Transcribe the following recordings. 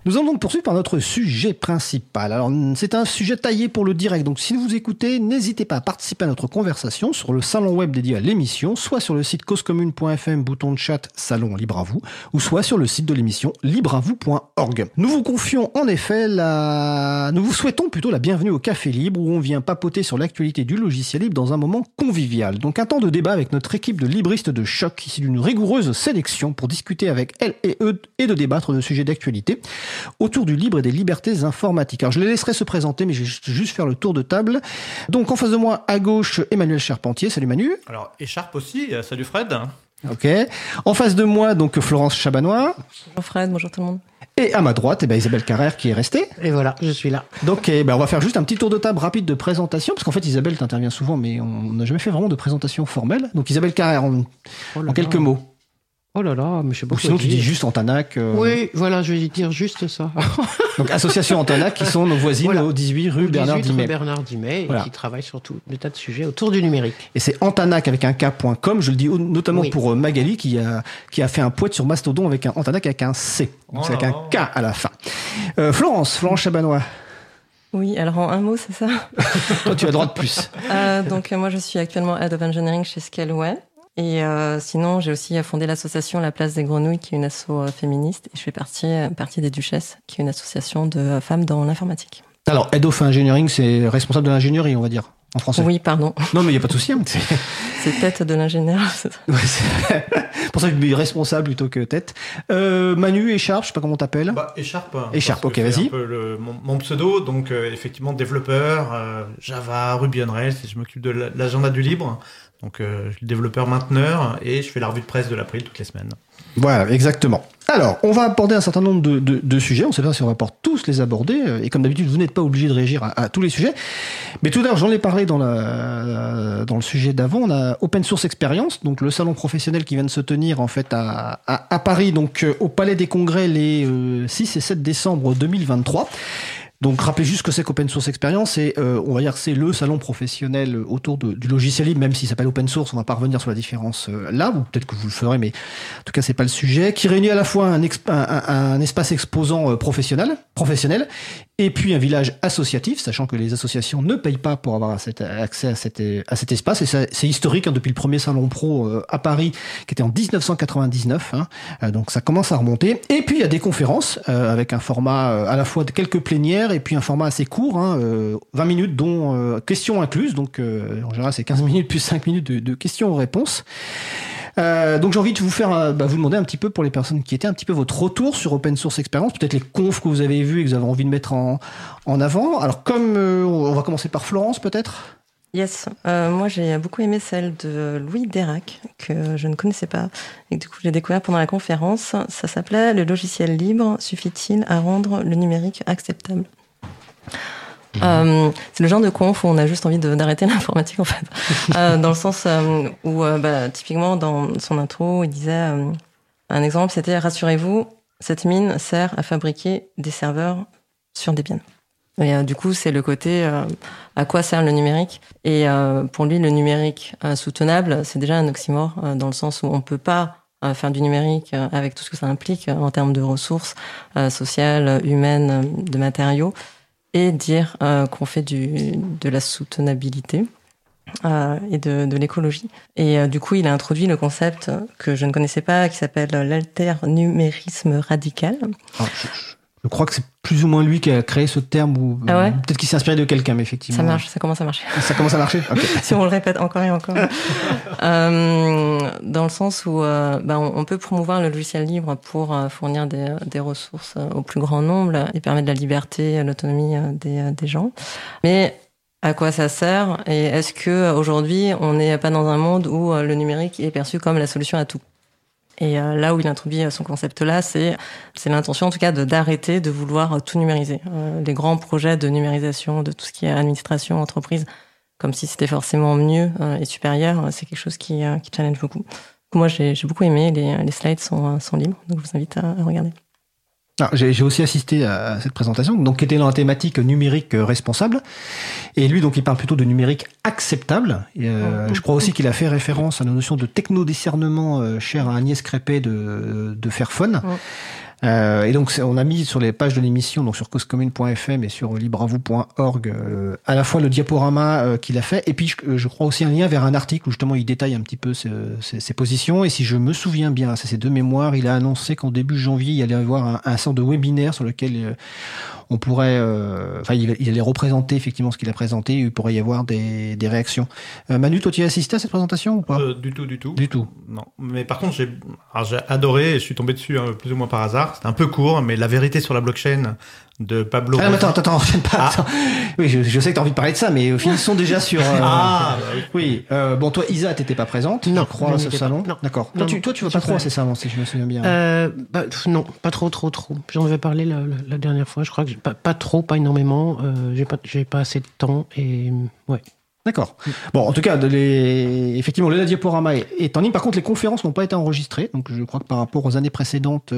Nous allons donc poursuivre par notre sujet principal. Alors, c'est un sujet taillé pour le direct. Donc, si vous écoutez, n'hésitez pas à participer à notre conversation sur le salon web dédié à l'émission, soit sur le site causecommune.fm, bouton de chat, salon libre à vous, ou soit sur le site de l'émission libreavou.org. Nous vous confions en effet nous vous souhaitons plutôt la bienvenue au Café Libre où on vient papoter sur l'actualité du logiciel libre dans un moment convivial. Donc, un temps de débat avec notre équipe de libristes de choc, ici d'une rigoureuse sélection pour discuter avec elles et eux et de débattre de sujets d'actualité autour du libre et des libertés informatiques. Alors je les laisserai se présenter, mais je vais juste faire le tour de table. Donc en face de moi, à gauche, Emmanuel Charpentier. Salut Manu. Alors Écharpe aussi, salut Fred. Ok. En face de moi, donc Florence Chabanois. Bonjour Fred, bonjour tout le monde. Et à ma droite, Isabelle Carrère qui est restée. Et voilà, je suis là. Donc on va faire juste un petit tour de table rapide de présentation, parce qu'en fait Isabelle t'intervient souvent, mais on n'a jamais fait vraiment de présentation formelle. Donc Isabelle Carrère, en quelques mots. Oh là là, mais je sais pas. Ou sinon tu dis juste Antanac. Oui, voilà, je vais dire juste ça. Donc association Antanac qui sont nos voisines voilà. Au 18 rue Bernard Dimet. Bernard Dimet, Voilà. Et qui travaillent sur tout des tas de sujets autour du numérique. Et c'est Antanac avec un K.com, je le dis notamment pour Magali qui a fait un poète sur Mastodon avec un Antanac avec un C. Donc c'est avec un K à la fin. Florence Chabanois. Oui, alors en un mot, c'est ça. Toi tu as droit de plus. Donc moi je suis actuellement Head of Engineering chez Scaleway. Et sinon, j'ai aussi fondé l'association La Place des Grenouilles, qui est une asso féministe. Et je fais partie des Duchesses, qui est une association de femmes dans l'informatique. Alors, Head of Engineering, c'est responsable de l'ingénierie, on va dire, en français. Oui, pardon. Non, mais il n'y a pas de souci. C'est tête de l'ingénieur. Ouais, c'est pour ça que je dis responsable plutôt que tête. Manu, Écharpe, je sais pas comment t'appelles. Écharpe. Écharpe, ok, vas-y. C'est un peu mon pseudo, donc effectivement développeur, Java, Ruby on Rails, et je m'occupe de l'agenda du libre. Donc, je suis développeur mainteneur et je fais la revue de presse de l'April toutes les semaines. Voilà, exactement. Alors, on va aborder un certain nombre de sujets. On ne sait pas si on va pouvoir tous les aborder. Et comme d'habitude, vous n'êtes pas obligé de réagir à tous les sujets. Mais tout d'abord, j'en ai parlé dans le sujet d'avant. On a Open Source Experience, donc le salon professionnel qui vient de se tenir en fait à Paris, donc au Palais des Congrès les 6 et 7 décembre 2023. Donc, rappelez juste ce que c'est qu'Open Source Experience. On va dire c'est le salon professionnel autour du logiciel libre, même s'il s'appelle Open Source. On va pas revenir sur la différence là, ou peut-être que vous le ferez, mais en tout cas, c'est pas le sujet. Qui réunit à la fois un espace exposant professionnel, et puis un village associatif, sachant que les associations ne payent pas pour avoir accès à cet espace. Et c'est historique, hein, depuis le premier salon pro à Paris, qui était en 1999. Donc, ça commence à remonter. Et puis, il y a des conférences avec un format à la fois de quelques plénières et puis un format assez court, 20 minutes dont questions incluses. Donc en général c'est 15 minutes plus 5 minutes de questions-réponses. Donc j'ai envie de vous faire vous demander un petit peu pour les personnes qui étaient un petit peu votre retour sur Open Source Experience, peut-être les confs que vous avez vus et que vous avez envie de mettre en avant. Alors comme on va commencer par Florence peut-être. Yes, moi j'ai beaucoup aimé celle de Louis Dérac, que je ne connaissais pas, et du coup j'ai découvert pendant la conférence. Ça s'appelait « Le logiciel libre suffit-il à rendre le numérique acceptable ?» C'est le genre de conf où on a juste envie d'arrêter l'informatique en fait. Dans le sens où typiquement dans son intro il disait un exemple, c'était « Rassurez-vous, cette mine sert à fabriquer des serveurs sur Debian ». Et du coup, c'est le côté à quoi sert le numérique. Et pour lui, le numérique soutenable, c'est déjà un oxymore dans le sens où on peut pas faire du numérique avec tout ce que ça implique en termes de ressources sociales, humaines, de matériaux, et dire qu'on fait de la soutenabilité et de l'écologie. Et du coup, il a introduit le concept que je ne connaissais pas, qui s'appelle l'alternumérisme radical. Je crois que c'est plus ou moins lui qui a créé ce terme, ou peut-être qu'il s'est inspiré de quelqu'un, mais effectivement. Ça marche, ça commence à marcher. Ça commence à marcher. Okay. Si on le répète encore et encore. Dans le sens où on peut promouvoir le logiciel libre pour fournir des ressources au plus grand nombre et permettre la liberté, l'autonomie des gens. Mais à quoi ça sert? Et est-ce que aujourd'hui on n'est pas dans un monde où le numérique est perçu comme la solution à tout? Et là où il introduit son concept-là, c'est l'intention en tout cas d'arrêter de vouloir tout numériser. Les grands projets de numérisation de tout ce qui est administration, entreprise, comme si c'était forcément mieux et supérieur, c'est quelque chose qui challenge beaucoup. Moi, j'ai beaucoup aimé, les slides sont libres, donc je vous invite à regarder. Alors, j'ai aussi assisté à cette présentation, donc qui était dans la thématique numérique responsable. Et lui, donc, il parle plutôt de numérique acceptable. Et, je crois aussi qu'il a fait référence à la notion de technodiscernement chère à Agnès Crépé de Fairphone. Et donc, on a mis sur les pages de l'émission, donc sur causecommune.fm et sur libravou.org, à la fois le diaporama qu'il a fait, et puis je crois aussi un lien vers un article où justement il détaille un petit peu ses positions. Et si je me souviens bien, c'est ses deux mémoires, il a annoncé qu'en début janvier, il allait y avoir un sort de webinaire sur lequel on pourrait, il allait représenter effectivement ce qu'il a présenté, et il pourrait y avoir des réactions. Manu, toi, tu as assisté à cette présentation ou pas? Du tout. Du tout. Non. Mais par contre, j'ai adoré, et je suis tombé dessus plus ou moins par hasard. C'était un peu court, mais la vérité sur la blockchain de Pablo. Ah, attends, enchaîne pas. Attends. Oui, je sais que tu as envie de parler de ça, mais finissons déjà sur. Oui. Bon, toi, Isa, t'étais pas présente, non, je crois, à ce salon. Non. D'accord. Non, toi, tu vas pas trop à ces salons, si je me souviens bien. Non, pas trop. J'en avais parlé la dernière fois. Je crois que pas trop, pas énormément. J'ai pas assez de temps et ouais. D'accord. Bon, en tout cas, effectivement, le diaporama est en ligne. Par contre, les conférences n'ont pas été enregistrées. Donc, je crois que par rapport aux années précédentes...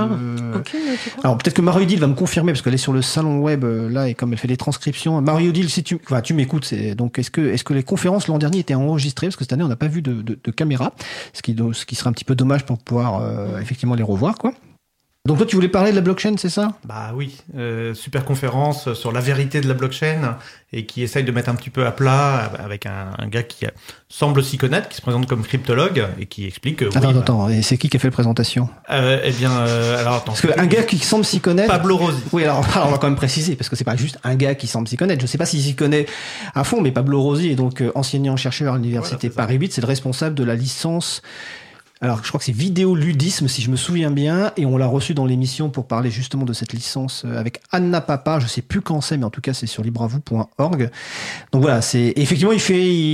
Alors, peut-être que Marie-Odile va me confirmer, parce qu'elle est sur le salon web, là, et comme elle fait des transcriptions. Marie-Odile, si tu m'écoutes, donc, est-ce que les conférences l'an dernier étaient enregistrées? Parce que cette année, on n'a pas vu de caméra. Ce qui serait un petit peu dommage pour pouvoir, effectivement, les revoir, quoi. Donc toi, tu voulais parler de la blockchain, c'est ça? Bah oui, super conférence sur la vérité de la blockchain et qui essaye de mettre un petit peu à plat avec un gars qui semble s'y connaître, qui se présente comme cryptologue et qui explique... Attends, et c'est qui a fait la présentation? Alors attends. Parce qu'un gars qui semble s'y connaître... Pablo Rossi. Oui, alors on va quand même préciser, parce que c'est pas juste un gars qui semble s'y connaître. Je sais pas s'il s'y connaît à fond, mais Pablo Rossi est donc enseignant-chercheur à l'université Paris 8, c'est le responsable de la licence... Alors, je crois que c'est vidéoludisme, si je me souviens bien, et on l'a reçu dans l'émission pour parler justement de cette licence avec Anna Papa. Je sais plus quand c'est, mais en tout cas, c'est sur libravou.org. Donc voilà, effectivement, il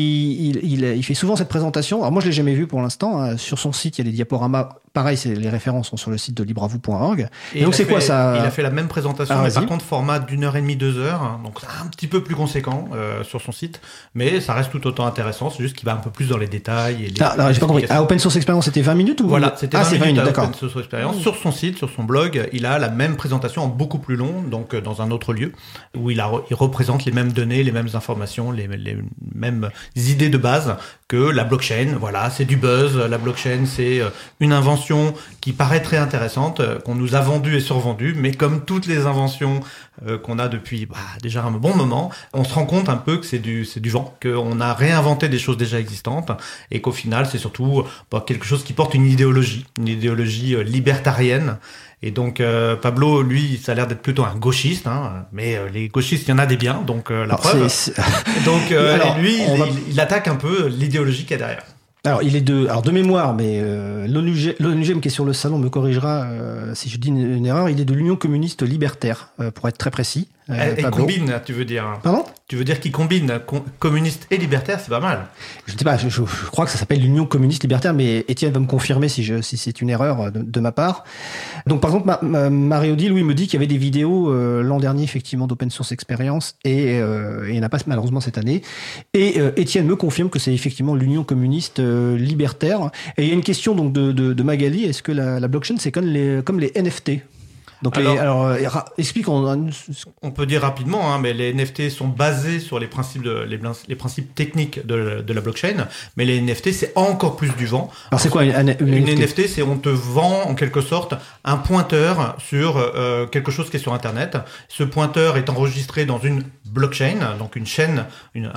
fait souvent cette présentation. Alors moi, je l'ai jamais vu pour l'instant. Hein. Sur son site, il y a des diaporamas. Pareil, les références sont sur le site de libravou.org. Et donc, c'est quoi ça? Il a fait la même présentation, mais par contre, format d'1h30, 2 heures. Donc, c'est un petit peu plus conséquent sur son site. Mais ça reste tout autant intéressant. C'est juste qu'il va un peu plus dans les détails. Et j'ai pas compris. Open Source Experience, c'était 20 minutes ou... Voilà, c'était 20 minutes d'accord. Open Source Experience. Sur son site, sur son blog, il a la même présentation en beaucoup plus long, donc dans un autre lieu, où il représente les mêmes données, les mêmes informations, les mêmes idées de base que la blockchain. Voilà, c'est du buzz. La blockchain, c'est une invention qui paraît très intéressante, qu'on nous a vendue et survendue, mais comme toutes les inventions qu'on a depuis déjà un bon moment, on se rend compte un peu que c'est du vent, qu'on a réinventé des choses déjà existantes, et qu'au final, c'est surtout quelque chose qui porte une idéologie libertarienne. Et donc Pablo, lui, ça a l'air d'être plutôt un gauchiste, hein, mais les gauchistes, il y en a des biens, donc la preuve. Donc il attaque un peu l'idéologie qu'il y a derrière. Alors, il est de mémoire, mais l'ONUGM qui est sur le salon me corrigera si je dis une erreur. Il est de l'Union communiste libertaire, pour être très précis. Et combine, tu veux dire? Pardon? Tu veux dire qu'il combine communiste et libertaire, c'est pas mal. Je ne sais pas, je crois que ça s'appelle l'Union communiste libertaire, mais Étienne va me confirmer si c'est une erreur de ma part. Donc, par contre, Marie-Odile, me dit qu'il y avait des vidéos l'an dernier, effectivement, d'Open Source Experience, et il n'y en a pas malheureusement cette année. Et Étienne me confirme que c'est effectivement l'Union communiste libertaire. Et il y a une question donc de Magali, est-ce que la blockchain, c'est comme les NFT? Donc explique. On peut dire rapidement, mais les NFT sont basés sur les principes les principes techniques de la blockchain, mais les NFT c'est encore plus du vent. Alors c'est quoi une NFT? C'est on te vend en quelque sorte un pointeur sur quelque chose qui est sur Internet. Ce pointeur est enregistré dans une blockchain, donc une chaîne, une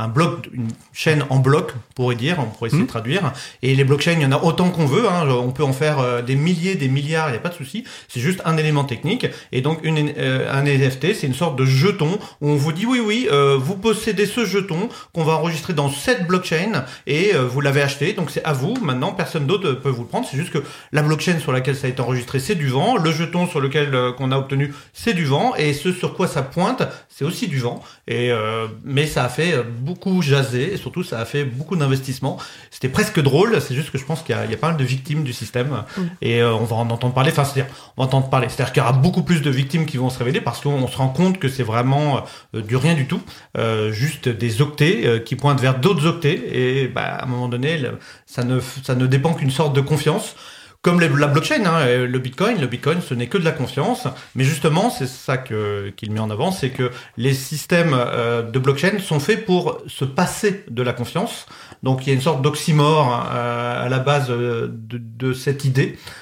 chaîne en bloc, on pourrait essayer de traduire. Et les blockchains, il y en a autant qu'on veut. On peut en faire des milliers, des milliards, il n'y a pas de souci. C'est juste un élément technique. Et donc un NFT, c'est une sorte de jeton où on vous dit oui, vous possédez ce jeton qu'on va enregistrer dans cette blockchain et vous l'avez acheté, donc c'est à vous. Maintenant, personne d'autre peut vous le prendre. C'est juste que la blockchain sur laquelle ça a été enregistré, c'est du vent. Le jeton sur lequel qu'on a obtenu, c'est du vent. Et ce sur quoi ça pointe, c'est aussi du vent. Mais ça a fait beaucoup jaser et surtout ça a fait beaucoup d'investissements. C'était presque drôle. C'est juste que je pense qu'il y a pas mal de victimes du système et on va en entendre parler. C'est-à-dire qu'il y aura beaucoup plus de victimes qui vont se révéler parce qu'on se rend compte que c'est vraiment du rien du tout, juste des octets qui pointent vers d'autres octets et à un moment donné ça ne dépend qu'une sorte de confiance. Comme la blockchain, le Bitcoin, ce n'est que de la confiance. Mais justement, c'est ça qu'il met en avant, c'est que les systèmes de blockchain sont faits pour se passer de la confiance. Donc, il y a une sorte d'oxymore à la base de cette idée.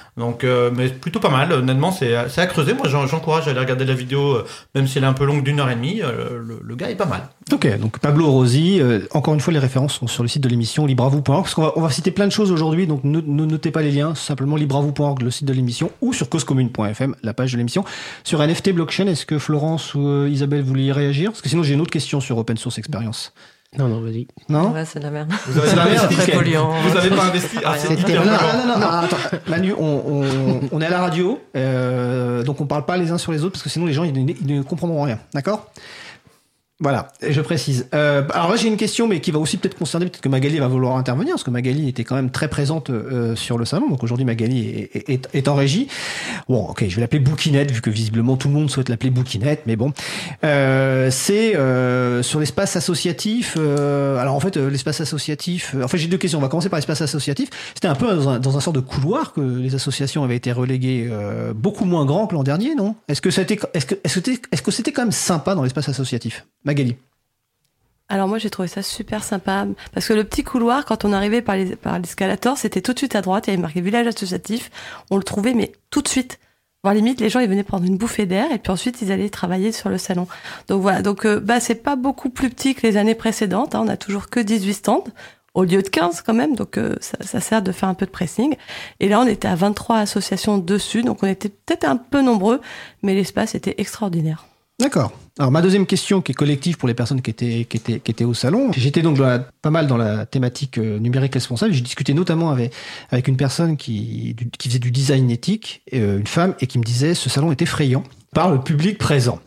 Donc, mais plutôt pas mal. Honnêtement, c'est à creuser. Moi, j'encourage à aller regarder la vidéo, même si elle est un peu longue d'1h30. Le gars est pas mal. Ok, donc Pablo Rossi. Encore une fois, les références sont sur le site de l'émission libravou.org, parce qu'on va citer plein de choses aujourd'hui. Donc, ne notez pas les liens. Simplement libravou.org, le site de l'émission, ou sur causecommune.fm, la page de l'émission. Sur NFT blockchain, est-ce que Florence ou Isabelle voulaient réagir? Parce que sinon, j'ai une autre question sur Open Source Experience. Non, vas-y. Non? Ouais, c'est de la merde. Vous avez pas investi. Très polluant. Vous avez pas investi. Ah, c'est hyper Non, polluant. non, attends. Manu, on est à la radio, donc on parle pas les uns sur les autres, parce que sinon les gens ils ne comprendront rien. D'accord? Voilà, je précise. Alors là, j'ai une question, mais qui va aussi peut-être concerner, peut-être que Magali va vouloir intervenir, parce que Magali était quand même très présente sur le salon. Donc aujourd'hui, Magali est en régie. Bon, ok, je vais l'appeler Bouquinette, vu que visiblement tout le monde souhaite l'appeler Bouquinette, mais bon. C'est sur l'espace associatif. Alors en fait, l'espace associatif... En fait, j'ai deux questions. On va commencer par l'espace associatif. C'était un peu dans un sort de couloir que les associations avaient été reléguées, beaucoup moins grand que l'an dernier, non? Est-ce que c'était quand même sympa dans l'espace associatif? Magali. Alors moi j'ai trouvé ça super sympa parce que le petit couloir, quand on arrivait par l'escalator, c'était tout de suite à droite, il y avait marqué village associatif, on le trouvait mais tout de suite. Voire limite les gens ils venaient prendre une bouffée d'air et puis ensuite ils allaient travailler sur le salon. Donc voilà, donc c'est pas beaucoup plus petit que les années précédentes, hein, on a toujours que 18 stands au lieu de 15 quand même, donc ça sert de faire un peu de pressing. Et là on était à 23 associations dessus, donc on était peut-être un peu nombreux, mais l'espace était extraordinaire. D'accord. Alors ma deuxième question, qui est collective pour les personnes qui étaient au salon, j'étais donc pas mal dans la thématique numérique responsable. J'ai discuté notamment avec une personne qui faisait du design éthique, une femme, et qui me disait ce salon est effrayant par le public présent.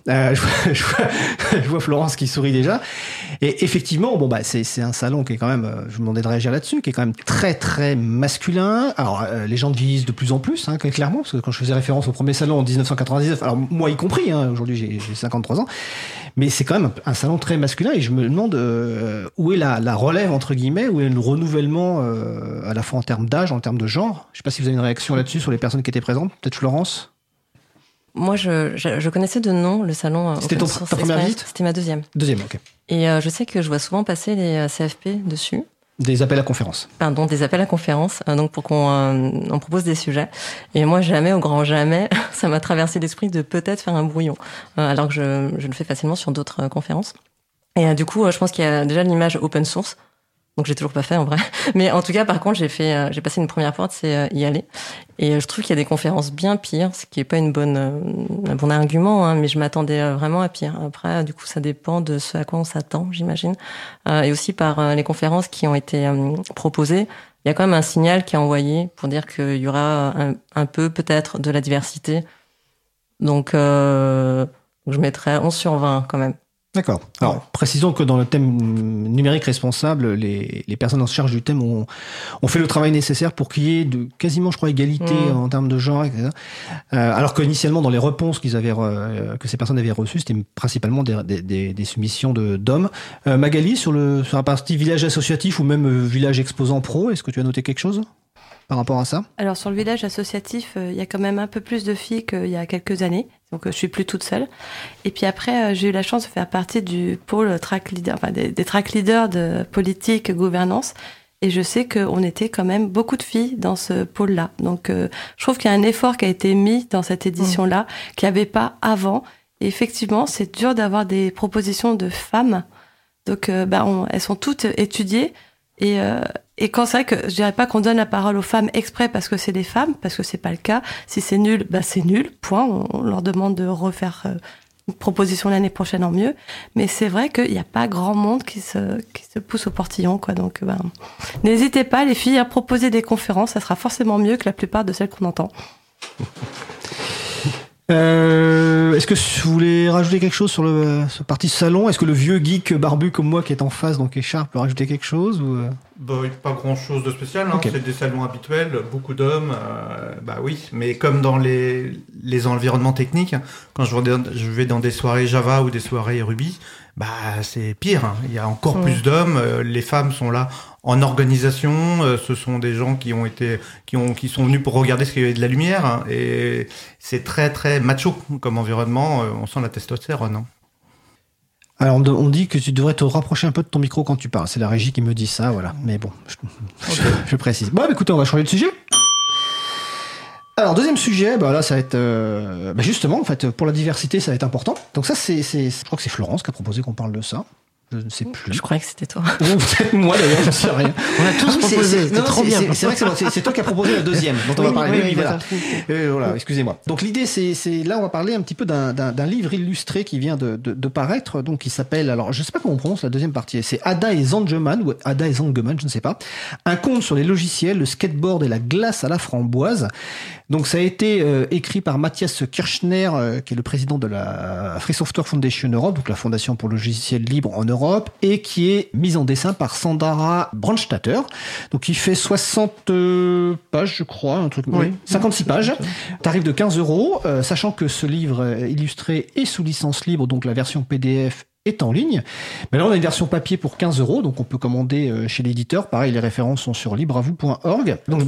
Je vois Florence qui sourit déjà. Et effectivement, c'est un salon qui est quand même, je vous demandais de réagir là-dessus, qui est quand même très très masculin. Alors les gens vieillissent de plus en plus, hein, clairement, parce que quand je faisais référence au premier salon en 1999, alors moi y compris, hein, aujourd'hui j'ai 53 ans, mais c'est quand même un salon très masculin, et je me demande où est la relève entre guillemets, où est le renouvellement à la fois en termes d'âge, en termes de genre. Je sais pas si vous avez une réaction là-dessus sur les personnes qui étaient présentes. Peut-être Florence. Moi, je connaissais de nom le salon. C'était ta première visite? C'était ma deuxième. Deuxième, ok. Et je sais que je vois souvent passer les CFP dessus. Des appels à conférences. Pardon, des appels à conférences, donc pour qu'on on propose des sujets. Et moi, jamais, au grand jamais, ça m'a traversé l'esprit de peut-être faire un brouillon, alors que je le fais facilement sur d'autres conférences. Et du coup, je pense qu'il y a déjà l'image open source. Donc j'ai toujours pas fait en vrai, mais en tout cas par contre j'ai passé une première porte, c'est y aller, et je trouve qu'il y a des conférences bien pires, ce qui est pas un bon argument, hein, mais je m'attendais vraiment à pire. Après du coup ça dépend de ce à quoi on s'attend, j'imagine, et aussi par les conférences qui ont été proposées, il y a quand même un signal qui est envoyé pour dire qu'il y aura un peu peut-être de la diversité, donc je mettrais 11 sur 20 quand même. D'accord. Alors, précisons que dans le thème numérique responsable, les personnes en charge du thème ont fait le travail nécessaire pour qu'il y ait quasiment, je crois, égalité en termes de genre, etc. Alors qu'initialement, dans les réponses que ces personnes avaient reçues, c'était principalement des soumissions d'hommes. Magali, sur la partie village associatif ou même village exposant pro, est-ce que tu as noté quelque chose par rapport à ça? Alors sur le village associatif, il y a quand même un peu plus de filles qu'il y a quelques années, donc je suis plus toute seule. Et puis après, j'ai eu la chance de faire partie du pôle track leader, enfin des track leaders de politique, gouvernance. Et je sais qu'on était quand même beaucoup de filles dans ce pôle-là. Donc je trouve qu'il y a un effort qui a été mis dans cette édition-là, qu'il n'y avait pas avant. Et effectivement, c'est dur d'avoir des propositions de femmes. Donc elles sont toutes étudiées. Et quand c'est vrai que je dirais pas qu'on donne la parole aux femmes exprès parce que c'est des femmes, parce que c'est pas le cas. Si c'est nul, c'est nul, point. On leur demande de refaire une proposition l'année prochaine en mieux. Mais c'est vrai qu'il n'y a pas grand monde qui se pousse au portillon, quoi. Donc, n'hésitez pas, les filles, à proposer des conférences. Ça sera forcément mieux que la plupart de celles qu'on entend. Est-ce que vous voulez rajouter quelque chose sur ce parti salon? Est-ce que le vieux geek barbu comme moi qui est en face, donc écharpe, peut rajouter quelque chose ou... Pas grand chose de spécial, hein. Okay. C'est des salons habituels, beaucoup d'hommes, oui, mais comme dans les environnements techniques, quand je vais dans des soirées Java ou des soirées Ruby, c'est pire, hein. Il y a encore plus d'hommes, les femmes sont là en organisation, ce sont des gens qui sont venus pour regarder ce qu'il y avait de la lumière, hein, et c'est très très macho comme environnement, on sent la testostérone, hein. Alors on dit que tu devrais te rapprocher un peu de ton micro quand tu parles, c'est la régie qui me dit ça, voilà, mais bon, je précise. Bon, écoutez, on va changer de sujet. Alors, deuxième sujet, là, ça va être justement, en fait, pour la diversité, ça va être important. Donc ça, je crois que c'est Florence qui a proposé qu'on parle de ça. Je ne sais plus. Je croyais que c'était toi. Ou peut-être moi d'ailleurs, j'en sais rien. On a tous proposé, c'était trop bien. C'est vrai que c'est toi qui as proposé la deuxième dont on va parler. Oui, voilà. Voilà, excusez-moi. Donc l'idée, c'est là, on va parler un petit peu d'un livre illustré qui vient de paraître, donc qui s'appelle, alors je ne sais pas comment on prononce la deuxième partie, c'est Ada et Zangeman, ou Ada et Zangeman, je ne sais pas. Un conte sur les logiciels, le skateboard et la glace à la framboise. Donc ça a été écrit par Matthias Kirchner, qui est le président de la Free Software Foundation Europe, donc la fondation pour le logiciel libre en Europe, et qui est mise en dessin par Sandra Brandstatter. Donc il fait 60 pages, je crois, un truc, 56 pages. Tarif de 15 €, sachant que ce livre illustré est sous licence libre, donc la version PDF est en ligne. Mais là, on a une version papier pour 15 €, donc on peut commander chez l'éditeur. Pareil, les références sont sur libreavou.org. Donc,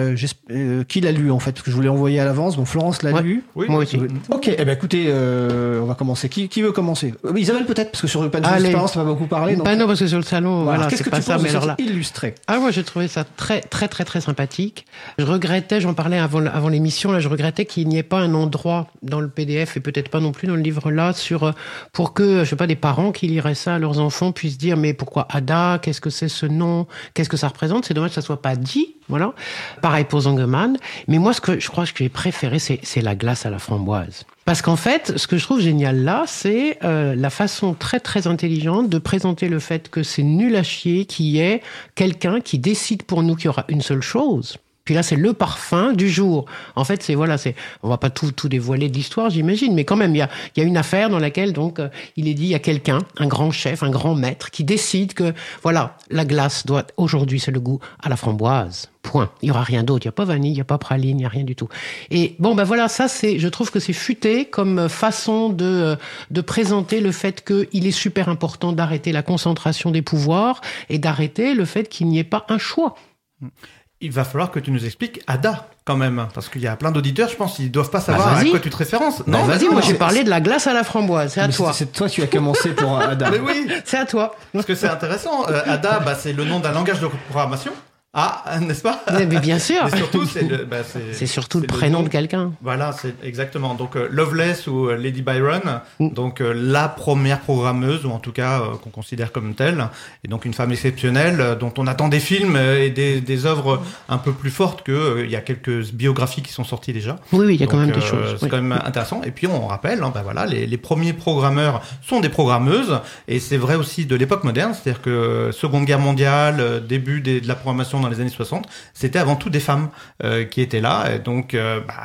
qui l'a lu, en fait? Parce que je vous l'ai envoyé à l'avance. Donc, Florence l'a lu. Oui, moi aussi. Ok, écoutez, on va commencer. Qui veut commencer? Isabelle, peut-être, parce que sur le panneau d'expérience, on va beaucoup parler. Donc... non, parce que sur le salon, voilà, qu'est-ce c'est que pas tu ça, penses mais alors là. Illustré. Moi, j'ai trouvé ça très, très, très, très sympathique. Je regrettais, j'en parlais avant l'émission, là, je regrettais qu'il n'y ait pas un endroit dans le PDF et peut-être pas non plus dans le livre là pour que, je sais pas, des parents qui liraient ça, leurs enfants puissent dire mais pourquoi Ada, qu'est-ce que c'est ce nom, qu'est-ce que ça représente. C'est dommage que ça soit pas dit, voilà. Pareil pour Zangeman. Mais moi, ce que je crois que j'ai préféré, c'est la glace à la framboise. Parce qu'en fait, ce que je trouve génial là, c'est la façon très très intelligente de présenter le fait que c'est nul à chier qu'il y ait quelqu'un qui décide pour nous qu'il y aura une seule chose. Puis là, c'est le parfum du jour. En fait, on va pas tout dévoiler de l'histoire, j'imagine, mais quand même, il y a une affaire dans laquelle, donc, il est dit, il y a quelqu'un, un grand chef, un grand maître, qui décide que, voilà, la glace aujourd'hui, c'est le goût à la framboise. Point. Il y aura rien d'autre. Il y a pas vanille, il y a pas praline, il y a rien du tout. Et bon, voilà, ça, je trouve que c'est futé comme façon de présenter le fait qu'il est super important d'arrêter la concentration des pouvoirs et d'arrêter le fait qu'il n'y ait pas un choix. Il va falloir que tu nous expliques Ada, quand même, parce qu'il y a plein d'auditeurs, je pense, ils doivent pas savoir à quoi tu te références. Non, vas-y, moi j'ai parlé de la glace à la framboise, c'est à toi. C'est toi qui as commencé pour Ada. Mais oui, c'est à toi. Parce que c'est intéressant. Ada, c'est le nom d'un langage de programmation. Ah, n'est-ce pas? Mais bien sûr. Mais surtout, c'est surtout le prénom de quelqu'un. Voilà, c'est exactement. Donc Loveless ou Lady Byron, donc la première programmeuse, ou en tout cas qu'on considère comme telle, et donc une femme exceptionnelle dont on attend des films et des œuvres un peu plus fortes que il y a quelques biographies qui sont sorties déjà. Oui, il y a quand même des choses. C'est quand même intéressant. Et puis on rappelle, voilà, les premiers programmeurs sont des programmeuses, et c'est vrai aussi de l'époque moderne, c'est-à-dire que Seconde Guerre mondiale, début de la programmation dans les années 60, c'était avant tout des femmes qui étaient là. Et donc,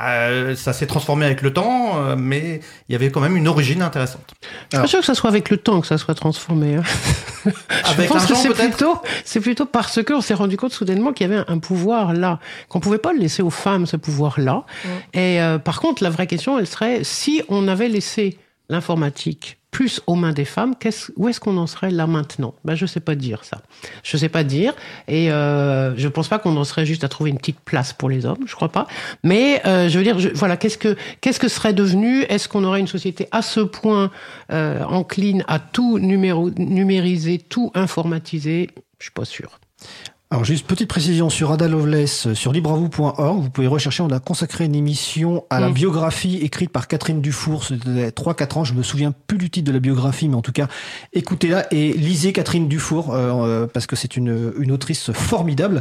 ça s'est transformé avec le temps, mais il y avait quand même une origine intéressante. Je suis pas sûr que ça soit avec le temps que ça soit transformé. Hein. Avec je pense l'argent, que c'est plutôt parce qu'on s'est rendu compte soudainement qu'il y avait un pouvoir là, qu'on pouvait pas le laisser aux femmes, ce pouvoir-là. Et par contre, la vraie question, elle serait, si on avait laissé l'informatique plus aux mains des femmes, où est-ce qu'on en serait là maintenant? Je sais pas dire ça. Je sais pas dire. Et je pense pas qu'on en serait juste à trouver une petite place pour les hommes. Je crois pas. Mais je veux dire, voilà, qu'est-ce que serait devenu? Est-ce qu'on aurait une société à ce point encline à tout numériser, tout informatiser? Je suis pas sûr. Alors, juste petite précision sur Ada Lovelace, sur libreavou.org. Vous pouvez rechercher, on a consacré une émission à la biographie écrite par Catherine Dufour. C'était 3-4 ans, je me souviens plus du titre de la biographie, mais en tout cas, écoutez-la et lisez Catherine Dufour, parce que c'est une autrice formidable.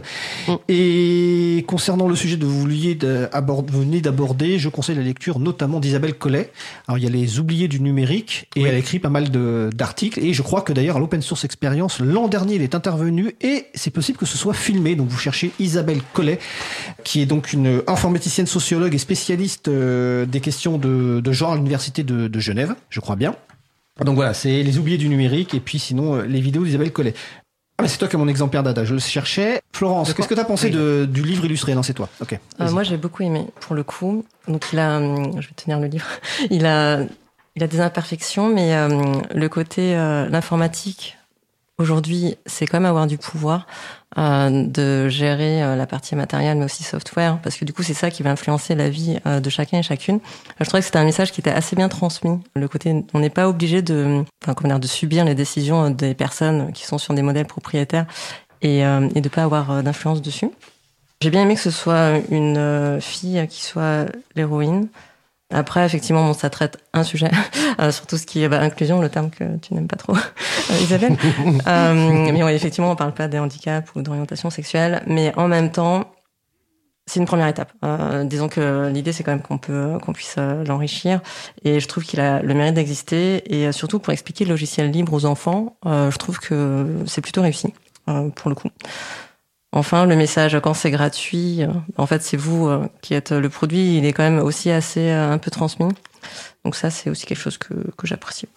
Et concernant le sujet que vous venez d'aborder, je conseille la lecture notamment d'Isabelle Collet. Alors, il y a Les Oubliés du numérique, et elle a écrit pas mal d'articles, et je crois que d'ailleurs, à l'Open Source Experience, l'an dernier, elle est intervenue, et c'est possible que ce soit filmé. Donc vous cherchez Isabelle Collet, qui est donc une informaticienne sociologue et spécialiste des questions de genre à l'université de Genève, je crois bien. Donc voilà, c'est Les Oubliés du numérique, et puis sinon les vidéos d'Isabelle Collet. Ah mais c'est toi qui as mon exemplaire d'Ada, je le cherchais. Florence, qu'est-ce que tu as pensé du livre illustré? Non, c'est toi. Ok. Moi j'ai beaucoup aimé, pour le coup. Donc je vais tenir le livre. Il a des imperfections, mais le côté l'informatique aujourd'hui, c'est quand même avoir du pouvoir de gérer la partie matérielle, mais aussi software, parce que du coup, c'est ça qui va influencer la vie de chacun et chacune. Je trouvais que c'était un message qui était assez bien transmis. Le côté, on n'est pas obligé de subir les décisions des personnes qui sont sur des modèles propriétaires et de pas avoir d'influence dessus. J'ai bien aimé que ce soit une fille qui soit l'héroïne. Après, effectivement, bon, ça traite un sujet, sur tout ce qui est inclusion, le terme que tu n'aimes pas trop, Isabelle. Mais oui, effectivement, on parle pas des handicaps ou d'orientation sexuelle, mais en même temps, c'est une première étape. Disons que l'idée, c'est quand même qu'on puisse l'enrichir, et je trouve qu'il a le mérite d'exister, et surtout pour expliquer le logiciel libre aux enfants, je trouve que c'est plutôt réussi, pour le coup. Enfin, le message, quand c'est gratuit, en fait, c'est vous qui êtes le produit. Il est quand même aussi assez un peu transmis. Donc ça, c'est aussi quelque chose que j'apprécie.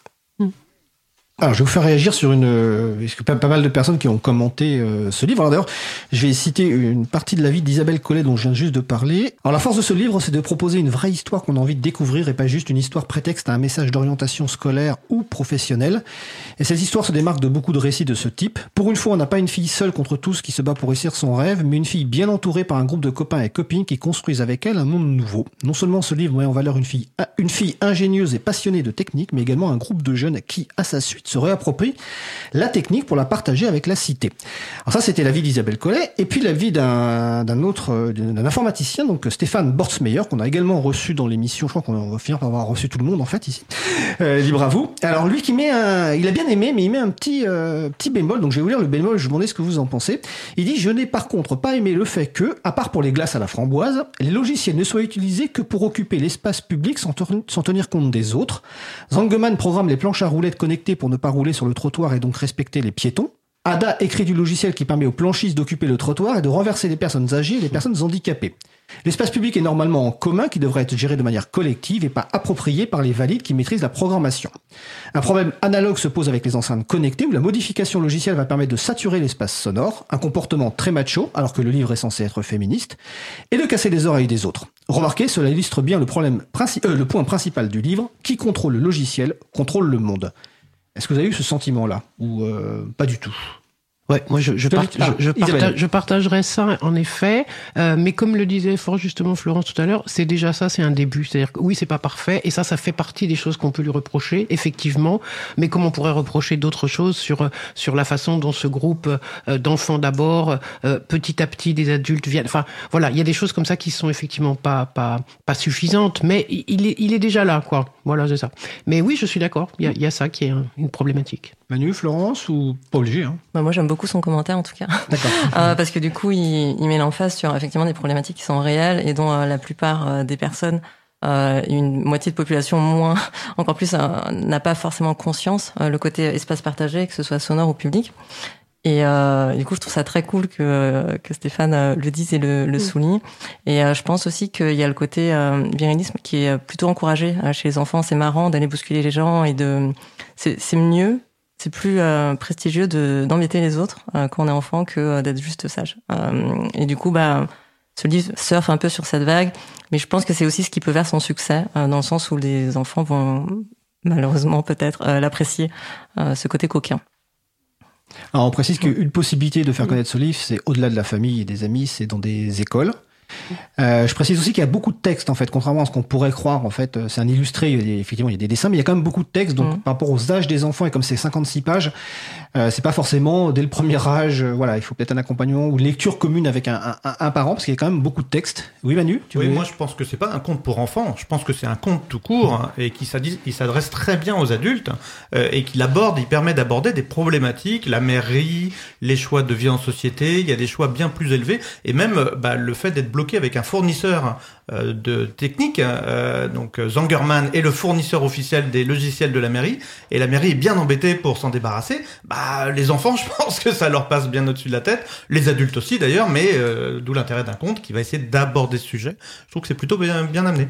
Alors, je vais vous faire réagir sur parce que pas mal de personnes qui ont commenté ce livre. Alors d'ailleurs, je vais citer une partie de l'avis d'Isabelle Collet dont je viens juste de parler. Alors la force de ce livre, c'est de proposer une vraie histoire qu'on a envie de découvrir et pas juste une histoire prétexte à un message d'orientation scolaire ou professionnelle. Et cette histoire se démarque de beaucoup de récits de ce type. Pour une fois, on n'a pas une fille seule contre tous qui se bat pour réussir son rêve, mais une fille bien entourée par un groupe de copains et copines qui construisent avec elle un monde nouveau. Non seulement ce livre met en valeur une fille ingénieuse et passionnée de technique, mais également un groupe de jeunes qui, à sa suite, se réapproprie la technique pour la partager avec la cité. Alors ça, c'était l'avis d'Isabelle Collet, et puis l'avis d'un informaticien, donc Stéphane Bortsmeyer, qu'on a également reçu dans l'émission. Je crois qu'on va finir par avoir reçu tout le monde en fait ici. Libre à vous. Alors lui qui met il a bien aimé, mais il met un petit bémol. Donc je vais vous lire le bémol. Je vous demandais ce que vous en pensez. Il dit: je n'ai par contre pas aimé le fait que, à part pour les glaces à la framboise, les logiciels ne soient utilisés que pour occuper l'espace public sans tenir compte des autres. Zangeman programme les planches à roulettes connectées pour ne pas rouler sur le trottoir et donc respecter les piétons. Ada écrit du logiciel qui permet aux planchistes d'occuper le trottoir et de renverser les personnes âgées et les personnes handicapées. L'espace public est normalement en commun, qui devrait être géré de manière collective et pas approprié par les valides qui maîtrisent la programmation. Un problème analogue se pose avec les enceintes connectées où la modification logicielle va permettre de saturer l'espace sonore, un comportement très macho alors que le livre est censé être féministe, et de casser les oreilles des autres. Remarquez, cela illustre bien le point principal du livre: qui contrôle le logiciel contrôle le monde. Est-ce que vous avez eu ce sentiment-là ou pas du tout? Ouais, moi je partagerais ça en effet, mais comme le disait fort justement Florence tout à l'heure, c'est déjà ça, c'est un début. C'est-à-dire que oui, c'est pas parfait, et ça fait partie des choses qu'on peut lui reprocher, effectivement. Mais comme on pourrait reprocher d'autres choses sur la façon dont ce groupe d'enfants d'abord, petit à petit des adultes viennent. Enfin voilà, il y a des choses comme ça qui sont effectivement pas suffisantes, mais il est déjà là, quoi. Voilà, c'est ça. Mais oui, je suis d'accord. Il y a ça qui est une problématique. Manu, Florence, ou pas obligé hein? Moi, j'aime beaucoup son commentaire, en tout cas. D'accord. Parce que du coup, il met l'emphase sur effectivement des problématiques qui sont réelles et dont la plupart des personnes, une moitié de population encore plus, n'a pas forcément conscience. Le côté espace partagé, que ce soit sonore ou public. Et du coup, je trouve ça très cool que Stéphane le dise et le souligne. Et je pense aussi qu'il y a le côté virilisme qui est plutôt encouragé chez les enfants. C'est marrant d'aller bousculer les gens et c'est mieux. C'est plus prestigieux d'embêter les autres quand on est enfant que d'être juste sage. Et du coup, ce livre surfe un peu sur cette vague, mais je pense que c'est aussi ce qui peut faire son succès, dans le sens où les enfants vont malheureusement peut-être l'apprécier, ce côté coquin. Alors on précise qu'une possibilité de faire connaître ce livre, c'est au-delà de la famille et des amis, c'est dans des écoles. Je précise aussi qu'il y a beaucoup de textes en fait, contrairement à ce qu'on pourrait croire en fait. C'est un illustré, effectivement il y a des dessins, mais il y a quand même beaucoup de textes. Donc par rapport aux âges des enfants, et comme c'est 56 pages, c'est pas forcément dès le premier âge. Voilà, il faut peut-être un accompagnement ou lecture commune avec un parent, parce qu'il y a quand même beaucoup de textes. Oui Manu, moi je pense que c'est pas un conte pour enfants. Je pense que c'est un conte tout court et qui s'adresse très bien aux adultes et il permet d'aborder des problématiques, la mairie, les choix de vie en société. Il y a des choix bien plus élevés et même le fait d'être bloqué avec un fournisseur de technique, donc Zangerman est le fournisseur officiel des logiciels de la mairie, et la mairie est bien embêtée pour s'en débarrasser. Les enfants, je pense que ça leur passe bien au-dessus de la tête, les adultes aussi d'ailleurs, mais d'où l'intérêt d'un conte qui va essayer d'aborder ce sujet. Je trouve que c'est plutôt bien amené.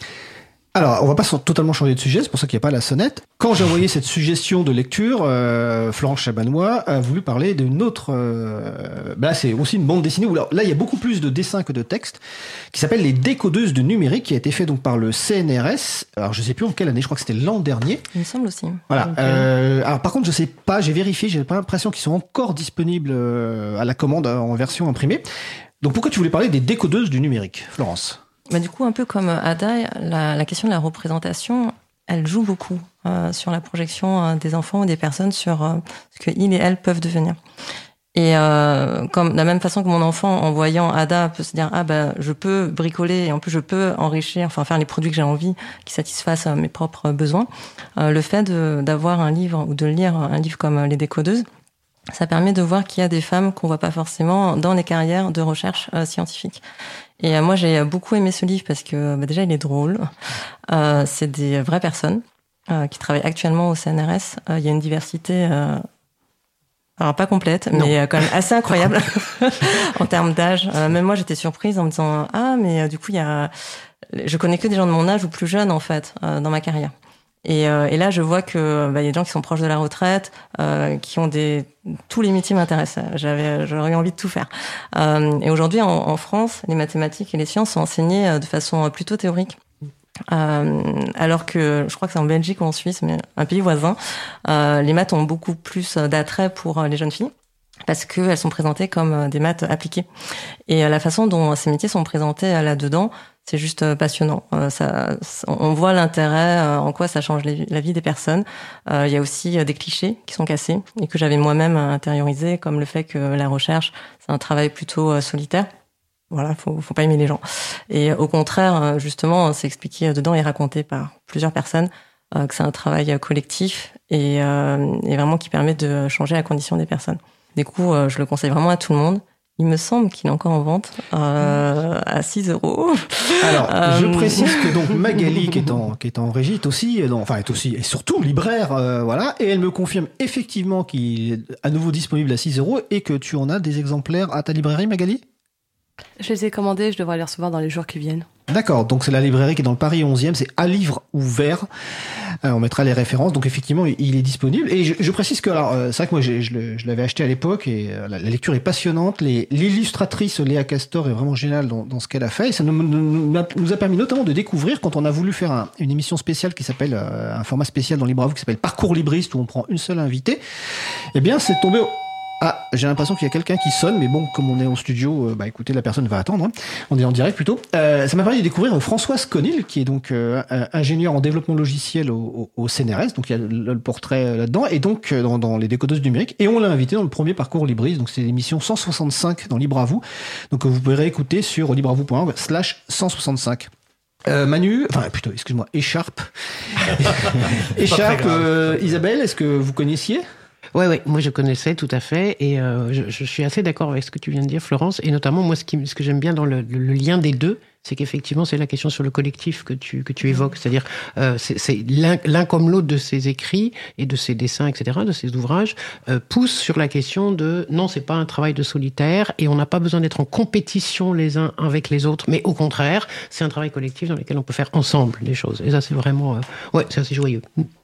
Alors, on va pas totalement changer de sujet, c'est pour ça qu'il n'y a pas la sonnette. Quand j'ai envoyé cette suggestion de lecture, Florence Chabanois a voulu parler d'une autre... là, c'est aussi une bande dessinée où là, il y a beaucoup plus de dessins que de textes, qui s'appelle Les Décodeuses du numérique, qui a été fait donc par le CNRS. Alors, je sais plus en quelle année, je crois que c'était l'an dernier. Il me semble aussi. Voilà. Alors, par contre, je sais pas, j'ai vérifié, j'ai pas l'impression qu'ils sont encore disponibles à la commande en version imprimée. Donc, pourquoi tu voulais parler des décodeuses du numérique, Florence ? Du coup, un peu comme Ada, la question de la représentation, elle joue beaucoup sur la projection des enfants ou des personnes sur ce qu'ils et elles peuvent devenir. Et comme de la même façon que mon enfant, en voyant Ada, peut se dire je peux bricoler et en plus je peux enrichir, enfin faire les produits que j'ai envie, qui satisfassent mes propres besoins. Le fait d'avoir un livre ou de lire un livre comme Les Décodeuses, ça permet de voir qu'il y a des femmes qu'on voit pas forcément dans les carrières de recherche scientifique. Et moi j'ai beaucoup aimé ce livre parce que déjà il est drôle. C'est des vraies personnes qui travaillent actuellement au CNRS. Il y a une diversité. Alors pas complète, mais quand même assez incroyable en termes d'âge. Même moi, j'étais surprise en me disant mais du coup, je connais que des gens de mon âge ou plus jeunes en fait dans ma carrière. Et là, je vois que y a des gens qui sont proches de la retraite, qui ont tous les métiers m'intéressent. J'aurais eu envie de tout faire. Et aujourd'hui, en France, les mathématiques et les sciences sont enseignées de façon plutôt théorique. Alors que je crois que c'est en Belgique ou en Suisse, mais un pays voisin, les maths ont beaucoup plus d'attrait pour les jeunes filles parce qu'elles sont présentées comme des maths appliquées. Et la façon dont ces métiers sont présentés là-dedans, c'est juste passionnant. On voit l'intérêt, en quoi ça change la vie des personnes. Il y a aussi des clichés qui sont cassés et que j'avais moi-même intériorisés, comme le fait que la recherche, c'est un travail plutôt solitaire. Voilà, faut pas aimer les gens. Et au contraire, justement, c'est expliqué dedans et raconté par plusieurs personnes que c'est un travail collectif et vraiment qui permet de changer la condition des personnes. Du coup, je le conseille vraiment à tout le monde. Il me semble qu'il est encore en vente à 6 €. Alors, je précise que donc Magali, qui est en régie, est surtout libraire, voilà, et elle me confirme effectivement qu'il est à nouveau disponible à 6 € et que tu en as des exemplaires à ta librairie, Magali ? Je les ai commandés, je devrais les recevoir dans les jours qui viennent. D'accord, donc c'est la librairie qui est dans le Paris 11e, c'est À Livre Ouvert. On mettra les références, donc effectivement il est disponible. Et je précise que, alors c'est vrai que moi je l'avais acheté à l'époque et la lecture est passionnante. L'illustratrice Léa Castor est vraiment géniale dans ce qu'elle a fait. Et ça nous a permis notamment de découvrir, quand on a voulu faire une émission spéciale qui s'appelle, un format spécial dans Libre à vous qui s'appelle Parcours Libriste, où on prend une seule invitée, eh bien c'est tombé j'ai l'impression qu'il y a quelqu'un qui sonne, mais bon, comme on est en studio, écoutez, la personne va attendre. Hein. On est en direct plutôt. Ça m'a permis de découvrir Françoise Conil, qui est donc ingénieure en développement logiciel au CNRS. Donc il y a le portrait là-dedans, et donc dans les décodeuses numériques. Et on l'a invité dans le premier Parcours Libriste. Donc c'est l'émission 165 dans Libre à vous. Donc vous pouvez réécouter sur libreavou.org/165. Écharpe. Écharpe, Isabelle, est-ce que vous connaissiez ? Ouais, moi je connaissais tout à fait et je suis assez d'accord avec ce que tu viens de dire, Florence, et notamment moi ce que j'aime bien dans le lien des deux, c'est qu'effectivement c'est la question sur le collectif que tu évoques, c'est-à-dire c'est l'un comme l'autre de ses écrits et de ses dessins, etc., de ses ouvrages, pousse sur la question de non, c'est pas un travail de solitaire et on n'a pas besoin d'être en compétition les uns avec les autres, mais au contraire c'est un travail collectif dans lequel on peut faire ensemble des choses, et ça c'est vraiment c'est assez joyeux.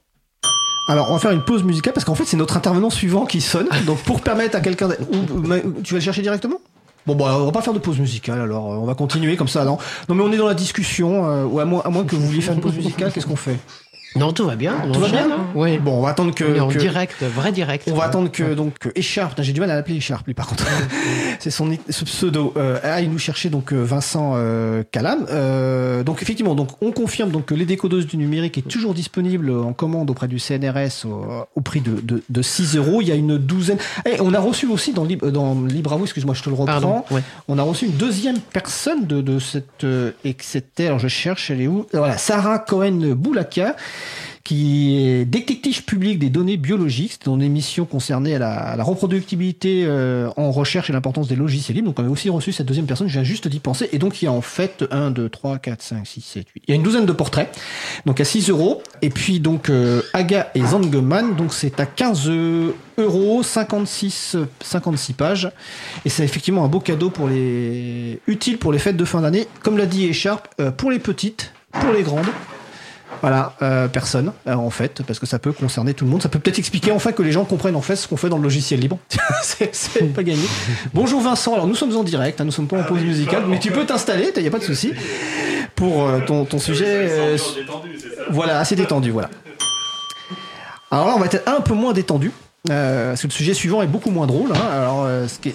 Alors, on va faire une pause musicale parce qu'en fait, c'est notre intervenant suivant qui sonne. Donc, pour permettre à quelqu'un... Tu vas le chercher directement ? Bon, on va pas faire de pause musicale, alors on va continuer comme ça. Non, mais on est dans la discussion. Ou à moins que vous vouliez faire une pause musicale, qu'est-ce qu'on fait ? Non, tout va bien. Tout va bien, hein ? Oui. Bon, on va attendre que... On est en direct, vrai direct. On va attendre que Écharpe, j'ai du mal à l'appeler Écharpe, lui, par contre. C'est ce pseudo. Il nous cherchait donc Vincent Calam. Donc effectivement, donc on confirme donc que Les Décodeuses du numérique est toujours disponible en commande auprès du CNRS au prix de 6 €. Il y a une douzaine. On a reçu aussi dans Libre à vous, excuse-moi, je te le reprends. Pardon, ouais. On a reçu une deuxième personne de cette et que c'était, alors je cherche, elle est où ? Voilà, Sarah Cohen-Boulaka, qui est détective public des données biologiques. C'était une émission concernée à la reproductibilité en recherche et l'importance des logiciels libres. Donc on a aussi reçu cette deuxième personne, je viens juste d'y penser. Et donc il y a en fait 1, 2, 3, 4, 5, 6, 7, 8. Il y a une douzaine de portraits, donc à 6 €. Et puis donc Aga et Zangeman, donc c'est à 15 €, 56 pages. Et c'est effectivement un beau cadeau utile pour les fêtes de fin d'année. Comme l'a dit Écharpe, pour les petites, pour les grandes. Voilà, personne, en fait, parce que ça peut concerner tout le monde. Ça peut peut-être expliquer enfin que les gens comprennent en fait ce qu'on fait dans le logiciel libre. c'est pas gagné. Bonjour Vincent, alors nous sommes en direct, nous sommes pas en pause musicale, mais tu peux t'installer, il n'y a pas de souci, pour ton sujet. Voilà, assez détendu, voilà. Alors là, on va être un peu moins détendu. Parce que le sujet suivant est beaucoup moins drôle. Hein. Alors,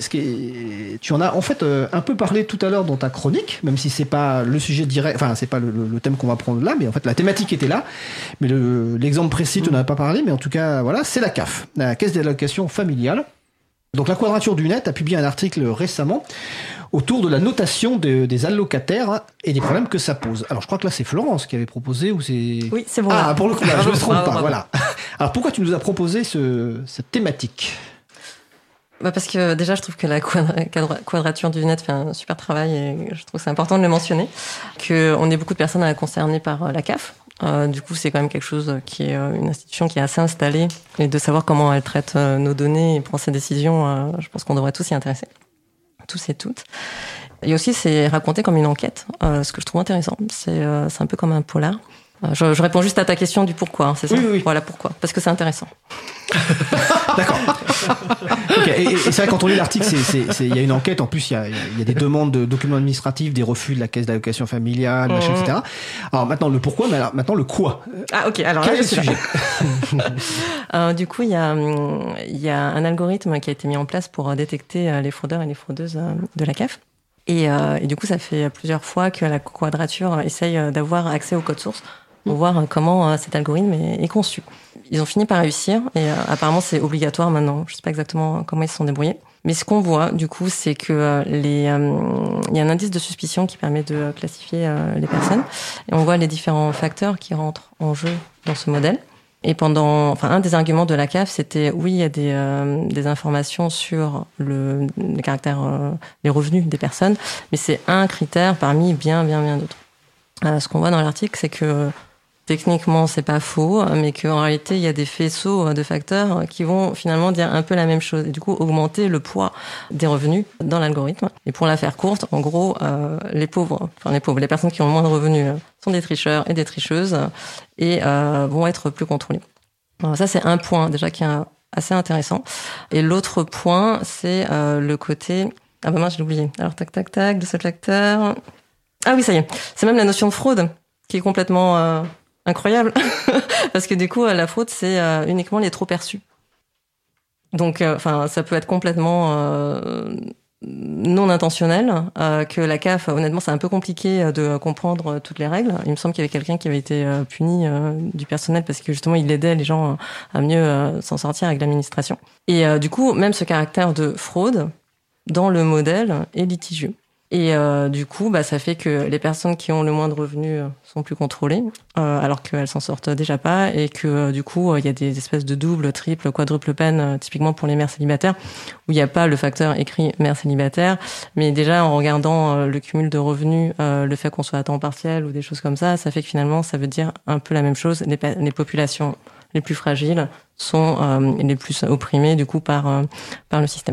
tu en as en fait un peu parlé tout à l'heure dans ta chronique, même si c'est pas le sujet direct, enfin c'est pas le thème qu'on va prendre là, mais en fait la thématique était là. Mais l'exemple précis, tu n'en as pas parlé, mais en tout cas voilà, c'est la CAF, la Caisse d'allocation familiale. Donc la Quadrature du Net a publié un article récemment autour de la notation des allocataires et des problèmes que ça pose. Alors je crois que là c'est Florence qui avait proposé ou c'est... Oui, c'est bon. Ah, pour le coup, là, je ne me trompe pas, bravo. voilà. Alors pourquoi tu nous as proposé cette thématique ? Parce que déjà, je trouve que la Quadrature du Net fait un super travail et je trouve que c'est important de le mentionner. Qu'on est beaucoup de personnes concernées par la CAF. Du coup, c'est quand même quelque chose qui est une institution qui est assez installée. Et de savoir comment elle traite nos données et prend ses décisions, je pense qu'on devrait tous s'y intéresser. Tous et toutes. Et aussi, c'est raconté comme une enquête, ce que je trouve intéressant. C'est un peu comme un polar. Je réponds juste à ta question du pourquoi, hein, c'est ça ? Oui. Voilà pourquoi. Parce que c'est intéressant. D'accord. Okay. Et c'est vrai, quand on lit l'article, il y a une enquête. En plus, il y a des demandes de documents administratifs, des refus de la caisse d'allocation familiale, machin, etc. Alors maintenant, le pourquoi, mais alors, maintenant, le quoi. Ah, ok. Alors quel là, est le sujet ? Du coup, il y a un algorithme qui a été mis en place pour détecter les fraudeurs et les fraudeuses de la CAF. Et du coup, ça fait plusieurs fois que la Quadrature essaye d'avoir accès au code source pour voir comment cet algorithme est conçu. Ils ont fini par réussir et apparemment c'est obligatoire maintenant. Je sais pas exactement comment ils se sont débrouillés. Mais ce qu'on voit, du coup, c'est que il y a un indice de suspicion qui permet de classifier les personnes. Et on voit les différents facteurs qui rentrent en jeu dans ce modèle. Et un des arguments de la CAF, c'était oui, il y a des informations sur les caractères, les revenus des personnes, mais c'est un critère parmi bien d'autres. Ce qu'on voit dans l'article, c'est que techniquement, c'est pas faux, mais qu'en réalité, il y a des faisceaux de facteurs qui vont finalement dire un peu la même chose et du coup augmenter le poids des revenus dans l'algorithme. Et pour la faire courte, en gros, les personnes qui ont le moins de revenus sont des tricheurs et des tricheuses et vont être plus contrôlés. Alors ça, c'est un point déjà qui est assez intéressant. Et l'autre point, c'est le côté... Ah bah mince, j'ai oublié. Alors tac, de ce facteur... Ah oui, ça y est. C'est même la notion de fraude qui est complètement incroyable. Parce que du coup, la fraude, c'est uniquement les trop perçus. Donc, ça peut être complètement non intentionnel. Que la CAF, honnêtement, c'est un peu compliqué de comprendre toutes les règles. Il me semble qu'il y avait quelqu'un qui avait été puni du personnel parce que justement, il aidait les gens à mieux s'en sortir avec l'administration. Et du coup, même ce caractère de fraude dans le modèle est litigieux. Et du coup, ça fait que les personnes qui ont le moins de revenus sont plus contrôlées, alors qu'elles s'en sortent déjà pas, et que du coup, il y a des espèces de double, triple, quadruple peine, typiquement pour les mères célibataires, où il n'y a pas le facteur écrit mère célibataire, mais déjà en regardant le cumul de revenus, le fait qu'on soit à temps partiel ou des choses comme ça fait que finalement, ça veut dire un peu la même chose. Les populations les plus fragiles sont les plus opprimées du coup par le système.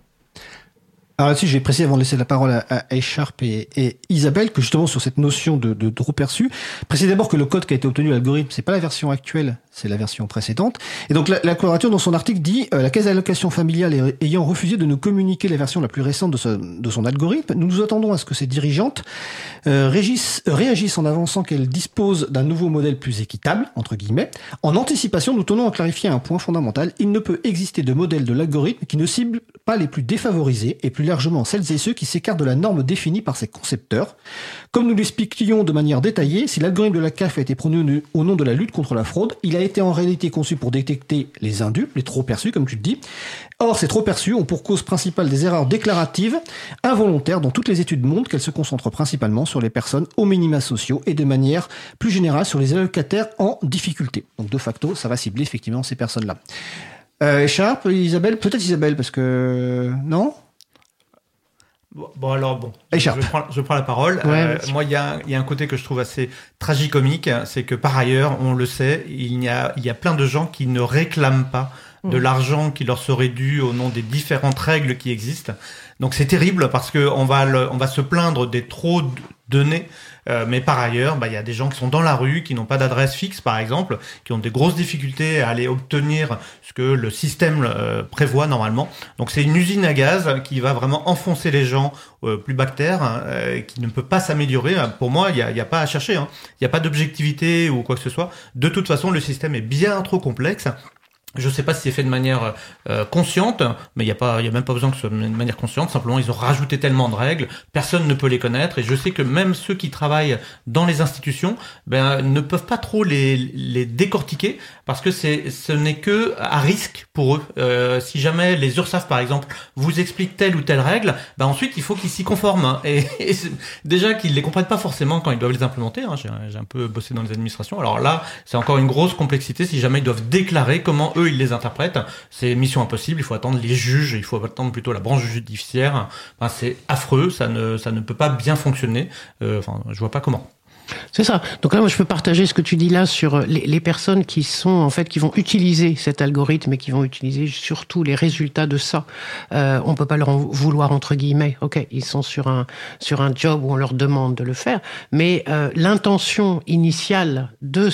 Alors là-dessus, je vais préciser avant de laisser la parole à Echarp et Isabelle que justement sur cette notion de trop perçu, préciser d'abord que le code qui a été obtenu de l'algorithme, c'est pas la version actuelle, c'est la version précédente. Et donc la Quadrature dans son article dit la caisse d'allocation familiale ayant refusé de nous communiquer la version la plus récente de son algorithme, nous nous attendons à ce que ses dirigeantes réagissent en avançant qu'elles disposent d'un nouveau modèle plus équitable, entre guillemets. En anticipation, nous tenons à clarifier un point fondamental. Il ne peut exister de modèle de l'algorithme qui ne cible pas les plus défavorisés et plus largement celles et ceux qui s'écartent de la norme définie par ses concepteurs. Comme nous l'expliquions de manière détaillée, si l'algorithme de la CAF a été prôné au nom de la lutte contre la fraude, il a été en réalité conçu pour détecter les indus, les trop perçus, comme tu le dis. Or, ces trop perçus ont pour cause principale des erreurs déclaratives involontaires dont toutes les études montrent qu'elles se concentrent principalement sur les personnes aux minima sociaux et de manière plus générale sur les allocataires en difficulté. Donc, de facto, ça va cibler effectivement ces personnes-là. Echarp, Isabelle, peut-être Isabelle, parce que... Non ? Bon, je prends la parole. Ouais, moi, il y a un côté que je trouve assez tragicomique, c'est que par ailleurs, on le sait, il y a plein de gens qui ne réclament pas de l'argent qui leur serait dû au nom des différentes règles qui existent. Donc c'est terrible parce que on va se plaindre des trop données. Mais par ailleurs, il y a des gens qui sont dans la rue, qui n'ont pas d'adresse fixe, par exemple, qui ont des grosses difficultés à aller obtenir ce que le système prévoit normalement. Donc c'est une usine à gaz qui va vraiment enfoncer les gens plus bactères, qui ne peut pas s'améliorer. Pour moi, il y a pas à chercher. Il y a pas d'objectivité ou quoi que ce soit. De toute façon, le système est bien trop complexe. Je sais pas si c'est fait de manière consciente, mais il y a même pas besoin que ce soit de manière consciente. Simplement, ils ont rajouté tellement de règles, personne ne peut les connaître. Et je sais que même ceux qui travaillent dans les institutions, ne peuvent pas trop les décortiquer parce que ce n'est que à risque pour eux. Si jamais les URSSAF, par exemple, vous expliquent telle ou telle règle, ensuite il faut qu'ils s'y conforment. Hein. Et déjà qu'ils les comprennent pas forcément quand ils doivent les implémenter. Hein. J'ai un peu bossé dans les administrations. Alors là, c'est encore une grosse complexité. Si jamais ils doivent déclarer comment ils les interprètent, c'est mission impossible, il faut attendre les juges, il faut attendre plutôt la branche judiciaire. C'est affreux, ça ne peut pas bien fonctionner. Je vois pas comment. C'est ça. Donc là, moi, je peux partager ce que tu dis là sur les personnes qui sont, en fait, qui vont utiliser cet algorithme et qui vont utiliser surtout les résultats de ça. On peut pas leur en vouloir, entre guillemets. Ok, ils sont sur un job où on leur demande de le faire. Mais, l'intention initiale de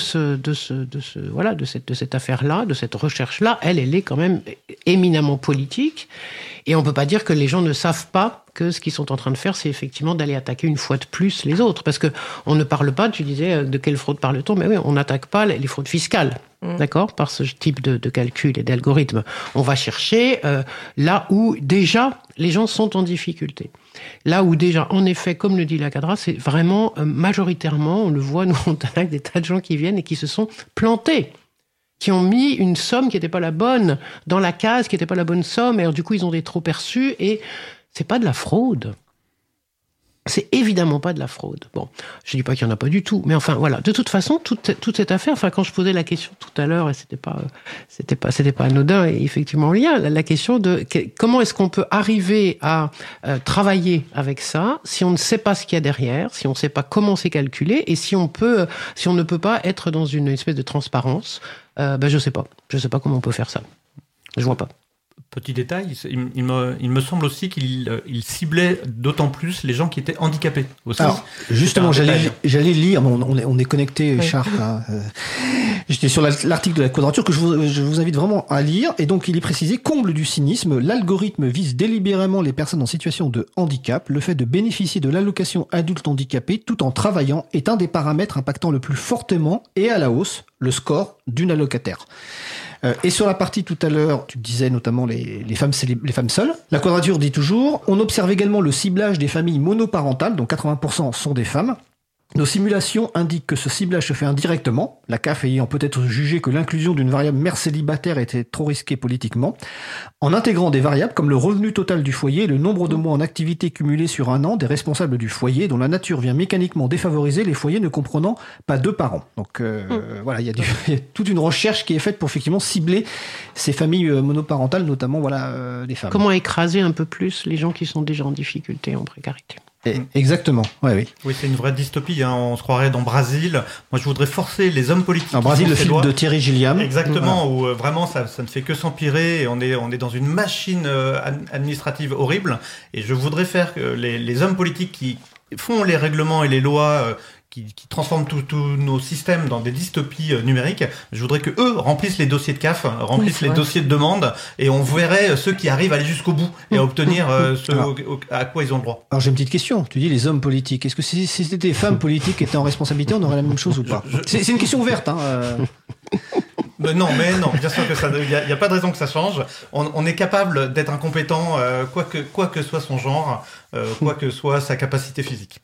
cette affaire-là, de cette recherche-là, elle est quand même éminemment politique. Et on peut pas dire que les gens ne savent pas que ce qu'ils sont en train de faire, c'est effectivement d'aller attaquer une fois de plus les autres. Parce que on ne parle pas, tu disais, de quelle fraude parle-t-on? Mais oui, on n'attaque pas les fraudes fiscales. D'accord? Par ce type de calcul et d'algorithme. On va chercher là où déjà les gens sont en difficulté. Là où déjà, en effet, comme le dit la Cadra, c'est vraiment majoritairement, on le voit, nous on attaque des tas de gens qui viennent et qui se sont plantés, qui ont mis une somme qui n'était pas la bonne dans la case, qui n'était pas la bonne somme, et alors du coup ils ont des trop perçus, et c'est pas de la fraude. C'est évidemment pas de la fraude. Bon, je dis pas qu'il y en a pas du tout, mais enfin voilà. De toute façon, toute cette affaire, enfin quand je posais la question tout à l'heure, et c'était pas anodin, et effectivement en lien, la question de comment est-ce qu'on peut arriver à travailler avec ça si on ne sait pas ce qu'il y a derrière, si on ne sait pas comment c'est calculé, et si on ne peut pas être dans une espèce de transparence. Je sais pas comment on peut faire ça. Je vois pas. Petit détail, il me semble aussi qu'il ciblait d'autant plus les gens qui étaient handicapés aussi. Alors, justement, j'allais lire, on est connecté, oui. Sharp. Hein, j'étais sur l'article de la Quadrature que je vous invite vraiment à lire. Et donc, il est précisé, comble du cynisme, l'algorithme vise délibérément les personnes en situation de handicap. Le fait de bénéficier de l'allocation adulte handicapé tout en travaillant est un des paramètres impactant le plus fortement et à la hausse le score d'une allocataire. Et sur la partie tout à l'heure, tu disais notamment les femmes seules. La Quadrature dit toujours, on observe également le ciblage des familles monoparentales, dont 80% sont des femmes. Nos simulations indiquent que ce ciblage se fait indirectement, la CAF ayant peut-être jugé que l'inclusion d'une variable mère célibataire était trop risquée politiquement, en intégrant des variables comme le revenu total du foyer et le nombre de mois en activité cumulés sur un an des responsables du foyer, dont la nature vient mécaniquement défavoriser les foyers ne comprenant pas 2 parents. Donc voilà, il y a toute une recherche qui est faite pour effectivement cibler ces familles monoparentales, notamment les femmes. Comment écraser un peu plus les gens qui sont déjà en difficulté, en précarité? Exactement, oui. Oui, c'est une vraie dystopie, hein. On se croirait dans Brésil. Moi, je voudrais forcer les hommes politiques. En Brésil, le film de Thierry Gilliam. Exactement, où vraiment ça ne fait que s'empirer et on est dans une machine administrative horrible. Et je voudrais faire que les hommes politiques qui font les règlements et les lois qui transforment tous nos systèmes dans des dystopies numériques, je voudrais que eux remplissent les dossiers de CAF, remplissent les dossiers de demande, et on verrait ceux qui arrivent à aller jusqu'au bout et à obtenir à quoi ils ont le droit. Alors j'ai une petite question. Tu dis les hommes politiques. Est-ce que si c'était des femmes politiques qui étaient en responsabilité, on aurait la même chose ou pas? C'est une question ouverte. Hein. Non, bien sûr que ça, il y a pas de raison que ça change. On est capable d'être incompétent, quoi que soit son genre, quoi que soit sa capacité physique.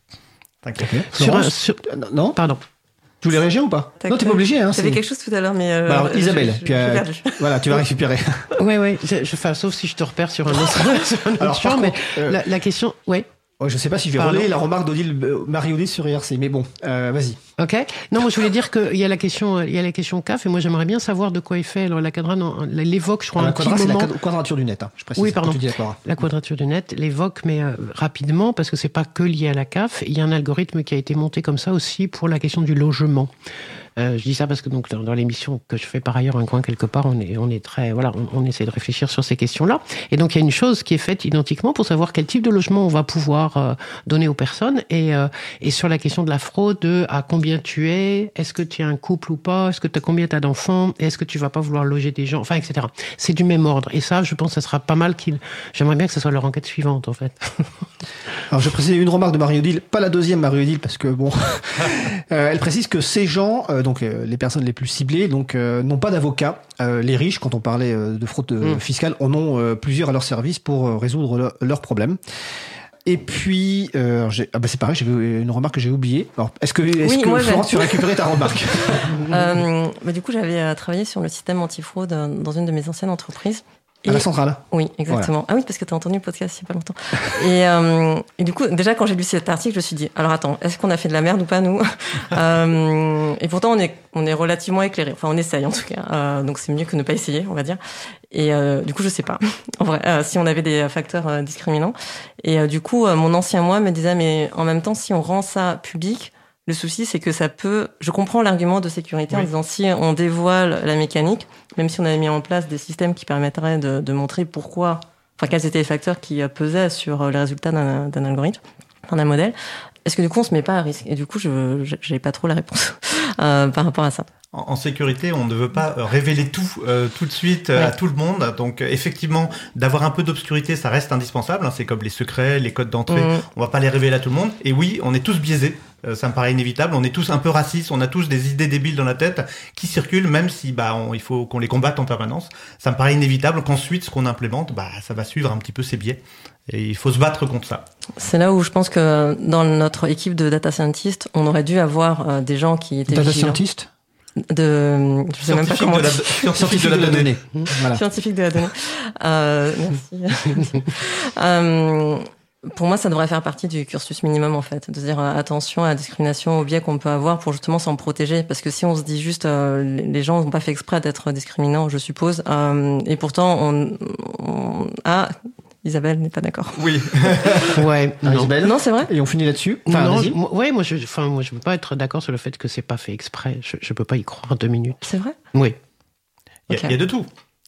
Non, pardon. Tu voulais réagir ou pas? Non, t'es pas obligé. Hein, J'avais quelque chose tout à l'heure, mais alors, Isabelle, voilà, tu vas récupérer. Oui. Sauf si je te repère sur un autre champ, mais la question, oui. Oh, je sais pas si je vais relayer la remarque Marie-Odile sur IRC, mais bon, vas-y. Ok. Non, moi je voulais dire qu'il y a la question CAF, et moi j'aimerais bien savoir de quoi est fait. Alors la Cadra l'évoque, je crois, un petit moment. C'est la Quadrature du net, hein, je précise. Oui, pardon. La Quadrature du net l'évoque, mais rapidement, parce que c'est pas que lié à la CAF. Il y a un algorithme qui a été monté comme ça aussi pour la question du logement. Je dis ça parce que donc dans l'émission que je fais par ailleurs un coin quelque part, on est très on essaie de réfléchir sur ces questions-là. Et donc il y a une chose qui est faite identiquement pour savoir quel type de logement on va pouvoir donner aux personnes, et sur la question de la fraude, à combien tu es, est-ce que tu es un couple ou pas, est-ce que combien t'as d'enfants, est-ce que tu vas pas vouloir loger des gens, enfin etc. C'est du même ordre. Et ça, je pense, ça sera pas mal j'aimerais bien que ça soit leur enquête suivante en fait. Alors je précise une remarque de Marie-Odile, pas la deuxième Marie-Odile, parce que bon, elle précise que ces gens donc les personnes les plus ciblées donc n'ont pas d'avocat. Les riches, quand on parlait de fraude fiscale, en ont plusieurs à leur service pour résoudre leurs problèmes. Et puis, c'est pareil, j'avais une remarque que j'ai oubliée. Alors, est-ce que Florence, tu as récupéré ta remarque? Du coup, j'avais travaillé sur le système antifraude dans une de mes anciennes entreprises. À la centrale. Oui, exactement. Voilà. Ah oui, parce que tu as entendu le podcast il n'y a pas longtemps. Et du coup, déjà, quand j'ai lu cet article, je me suis dit, alors attends, est-ce qu'on a fait de la merde ou pas, nous? Et pourtant, on est relativement éclairé. Enfin, on essaye, en tout cas. Donc, c'est mieux que ne pas essayer, on va dire. Et du coup, je sais pas. En vrai, si on avait des facteurs discriminants. Et du coup, mon ancien moi me disait, mais en même temps, si on rend ça public, le souci, c'est que ça peut... Je comprends l'argument de sécurité en disant si on dévoile la mécanique, même si on avait mis en place des systèmes qui permettraient de montrer pourquoi... Enfin, quels étaient les facteurs qui pesaient sur les résultats d'un algorithme, d'un modèle, est-ce que du coup, on se met pas à risque? Et du coup, j'ai pas trop la réponse par rapport à ça. En sécurité, on ne veut pas révéler tout de suite à tout le monde. Donc, effectivement, d'avoir un peu d'obscurité, ça reste indispensable. C'est comme les secrets, les codes d'entrée. On va pas les révéler à tout le monde. Et oui, on est tous biaisés. Ça me paraît inévitable. On est tous un peu racistes. On a tous des idées débiles dans la tête qui circulent, même si il faut qu'on les combatte en permanence. Ça me paraît inévitable qu'ensuite, ce qu'on implémente, ça va suivre un petit peu ces biais. Et il faut se battre contre ça. C'est là où je pense que dans notre équipe de data scientists, on aurait dû avoir des gens qui étaient data scientists. Je sais même pas comment scientifique de la donnée. Voilà. Scientifique de la donnée. Merci. Pour moi, ça devrait faire partie du cursus minimum, en fait, de dire attention à la discrimination, aux biais qu'on peut avoir pour justement s'en protéger. Parce que si on se dit juste, les gens n'ont pas fait exprès d'être discriminants, je suppose, et pourtant Isabelle n'est pas d'accord. Oui. Ouais. Non. Isabelle. Non, c'est vrai. Et on finit là-dessus. Moi je peux pas être d'accord sur le fait que c'est pas fait exprès. Je peux pas y croire 2 minutes. C'est vrai. Oui. Il y a de tout.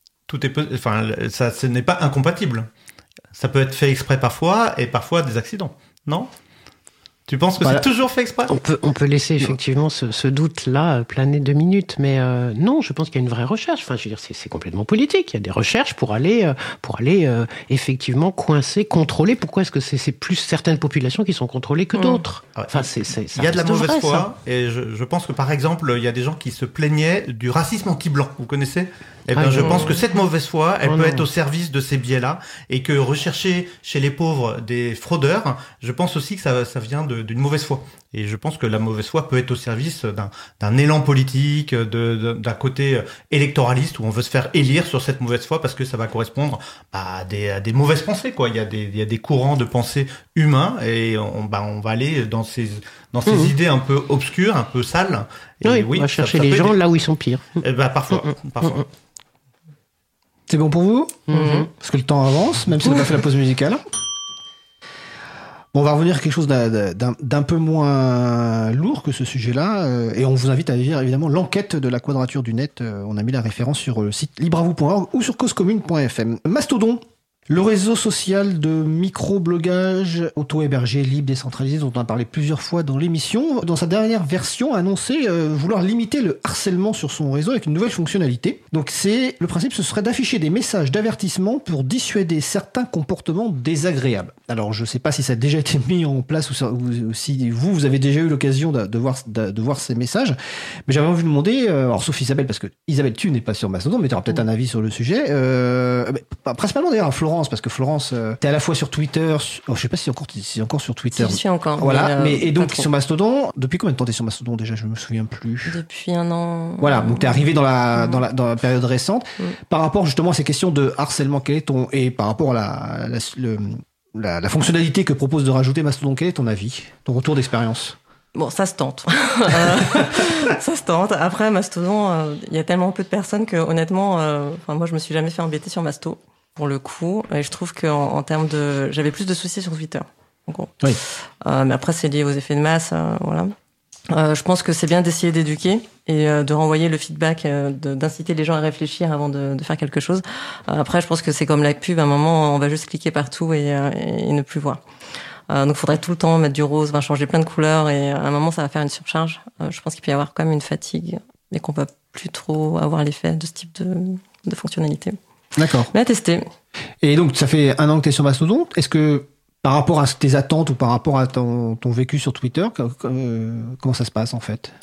Ce n'est pas incompatible. Ça peut être fait exprès parfois et parfois des accidents. Non? Tu penses que c'est toujours fait exprès? On peut laisser effectivement ce doute-là planer 2 minutes, mais non, je pense qu'il y a une vraie recherche. Enfin, je veux dire, c'est complètement politique. Il y a des recherches pour aller effectivement coincer, contrôler. Pourquoi est-ce que c'est plus certaines populations qui sont contrôlées que d'autres? Enfin, il y a de la mauvaise foi, et je pense que par exemple, il y a des gens qui se plaignaient du racisme anti-blanc. Vous connaissez? Je pense que cette mauvaise foi, elle peut être au service de ces biais-là, et que rechercher chez les pauvres des fraudeurs, je pense aussi que ça vient d'une mauvaise foi. Et je pense que la mauvaise foi peut être au service d'un élan politique, d'un côté électoraliste où on veut se faire élire sur cette mauvaise foi parce que ça va correspondre à des mauvaises pensées, quoi. Il y a des courants de pensée humains et on va aller dans ces idées un peu obscures, un peu sales. Et on va chercher les gens là où ils sont pires. Parfois. C'est bon pour vous? Parce que le temps avance, même si on n'a pas fait la pause musicale. Bon, on va revenir à quelque chose d'un peu moins lourd que ce sujet-là. Et on vous invite à lire évidemment l'enquête de la Quadrature du Net. On a mis la référence sur le site libreavoue.org ou sur causecommune.fm. Mastodon. Le réseau social de micro-blogage auto-hébergé, libre, décentralisé, dont on a parlé plusieurs fois dans l'émission, dans sa dernière version, a annoncé vouloir limiter le harcèlement sur son réseau avec une nouvelle fonctionnalité. Donc le principe, ce serait d'afficher des messages d'avertissement pour dissuader certains comportements désagréables. Alors, je ne sais pas si ça a déjà été mis en place ou si vous avez déjà eu l'occasion de voir ces messages, mais j'avais envie de demander, alors sauf Isabelle, parce que Isabelle, tu n'es pas sur Mastodon, mais tu auras peut-être un avis sur le sujet, principalement d'ailleurs à Florence, parce que Florence, t'es à la fois sur Twitter, je sais pas si encore sur Twitter. Si, je suis encore. Voilà, et donc sur Mastodon, depuis combien de temps t'es sur Mastodon déjà? Je me souviens plus. Depuis 1 an. Voilà, donc t'es arrivé dans la période récente. Par rapport justement à ces questions de harcèlement, et par rapport à la fonctionnalité que propose de rajouter Mastodon, quel est ton avis, ton retour d'expérience? Bon, ça se tente. Ça se tente. Après, Mastodon, il y a tellement peu de personnes que honnêtement, moi je me suis jamais fait embêter sur Masto. Pour le coup, et je trouve qu'en termes de... J'avais plus de soucis sur Twitter, en gros. Oui. Mais après, c'est lié aux effets de masse, voilà. Je pense que c'est bien d'essayer d'éduquer et de renvoyer le feedback, d'inciter les gens à réfléchir avant de faire quelque chose. Après, je pense que c'est comme la pub, à un moment, on va juste cliquer partout et ne plus voir. Donc, il faudrait tout le temps mettre du rose, changer plein de couleurs, et à un moment, ça va faire une surcharge. Je pense qu'il peut y avoir quand même une fatigue, mais qu'on va plus trop avoir l'effet de ce type de fonctionnalité. D'accord. Mais à tester. Et donc, ça fait 1 an que tu es sur Mastodon. Est-ce que, par rapport à tes attentes ou par rapport à ton vécu sur Twitter, comment ça se passe en fait?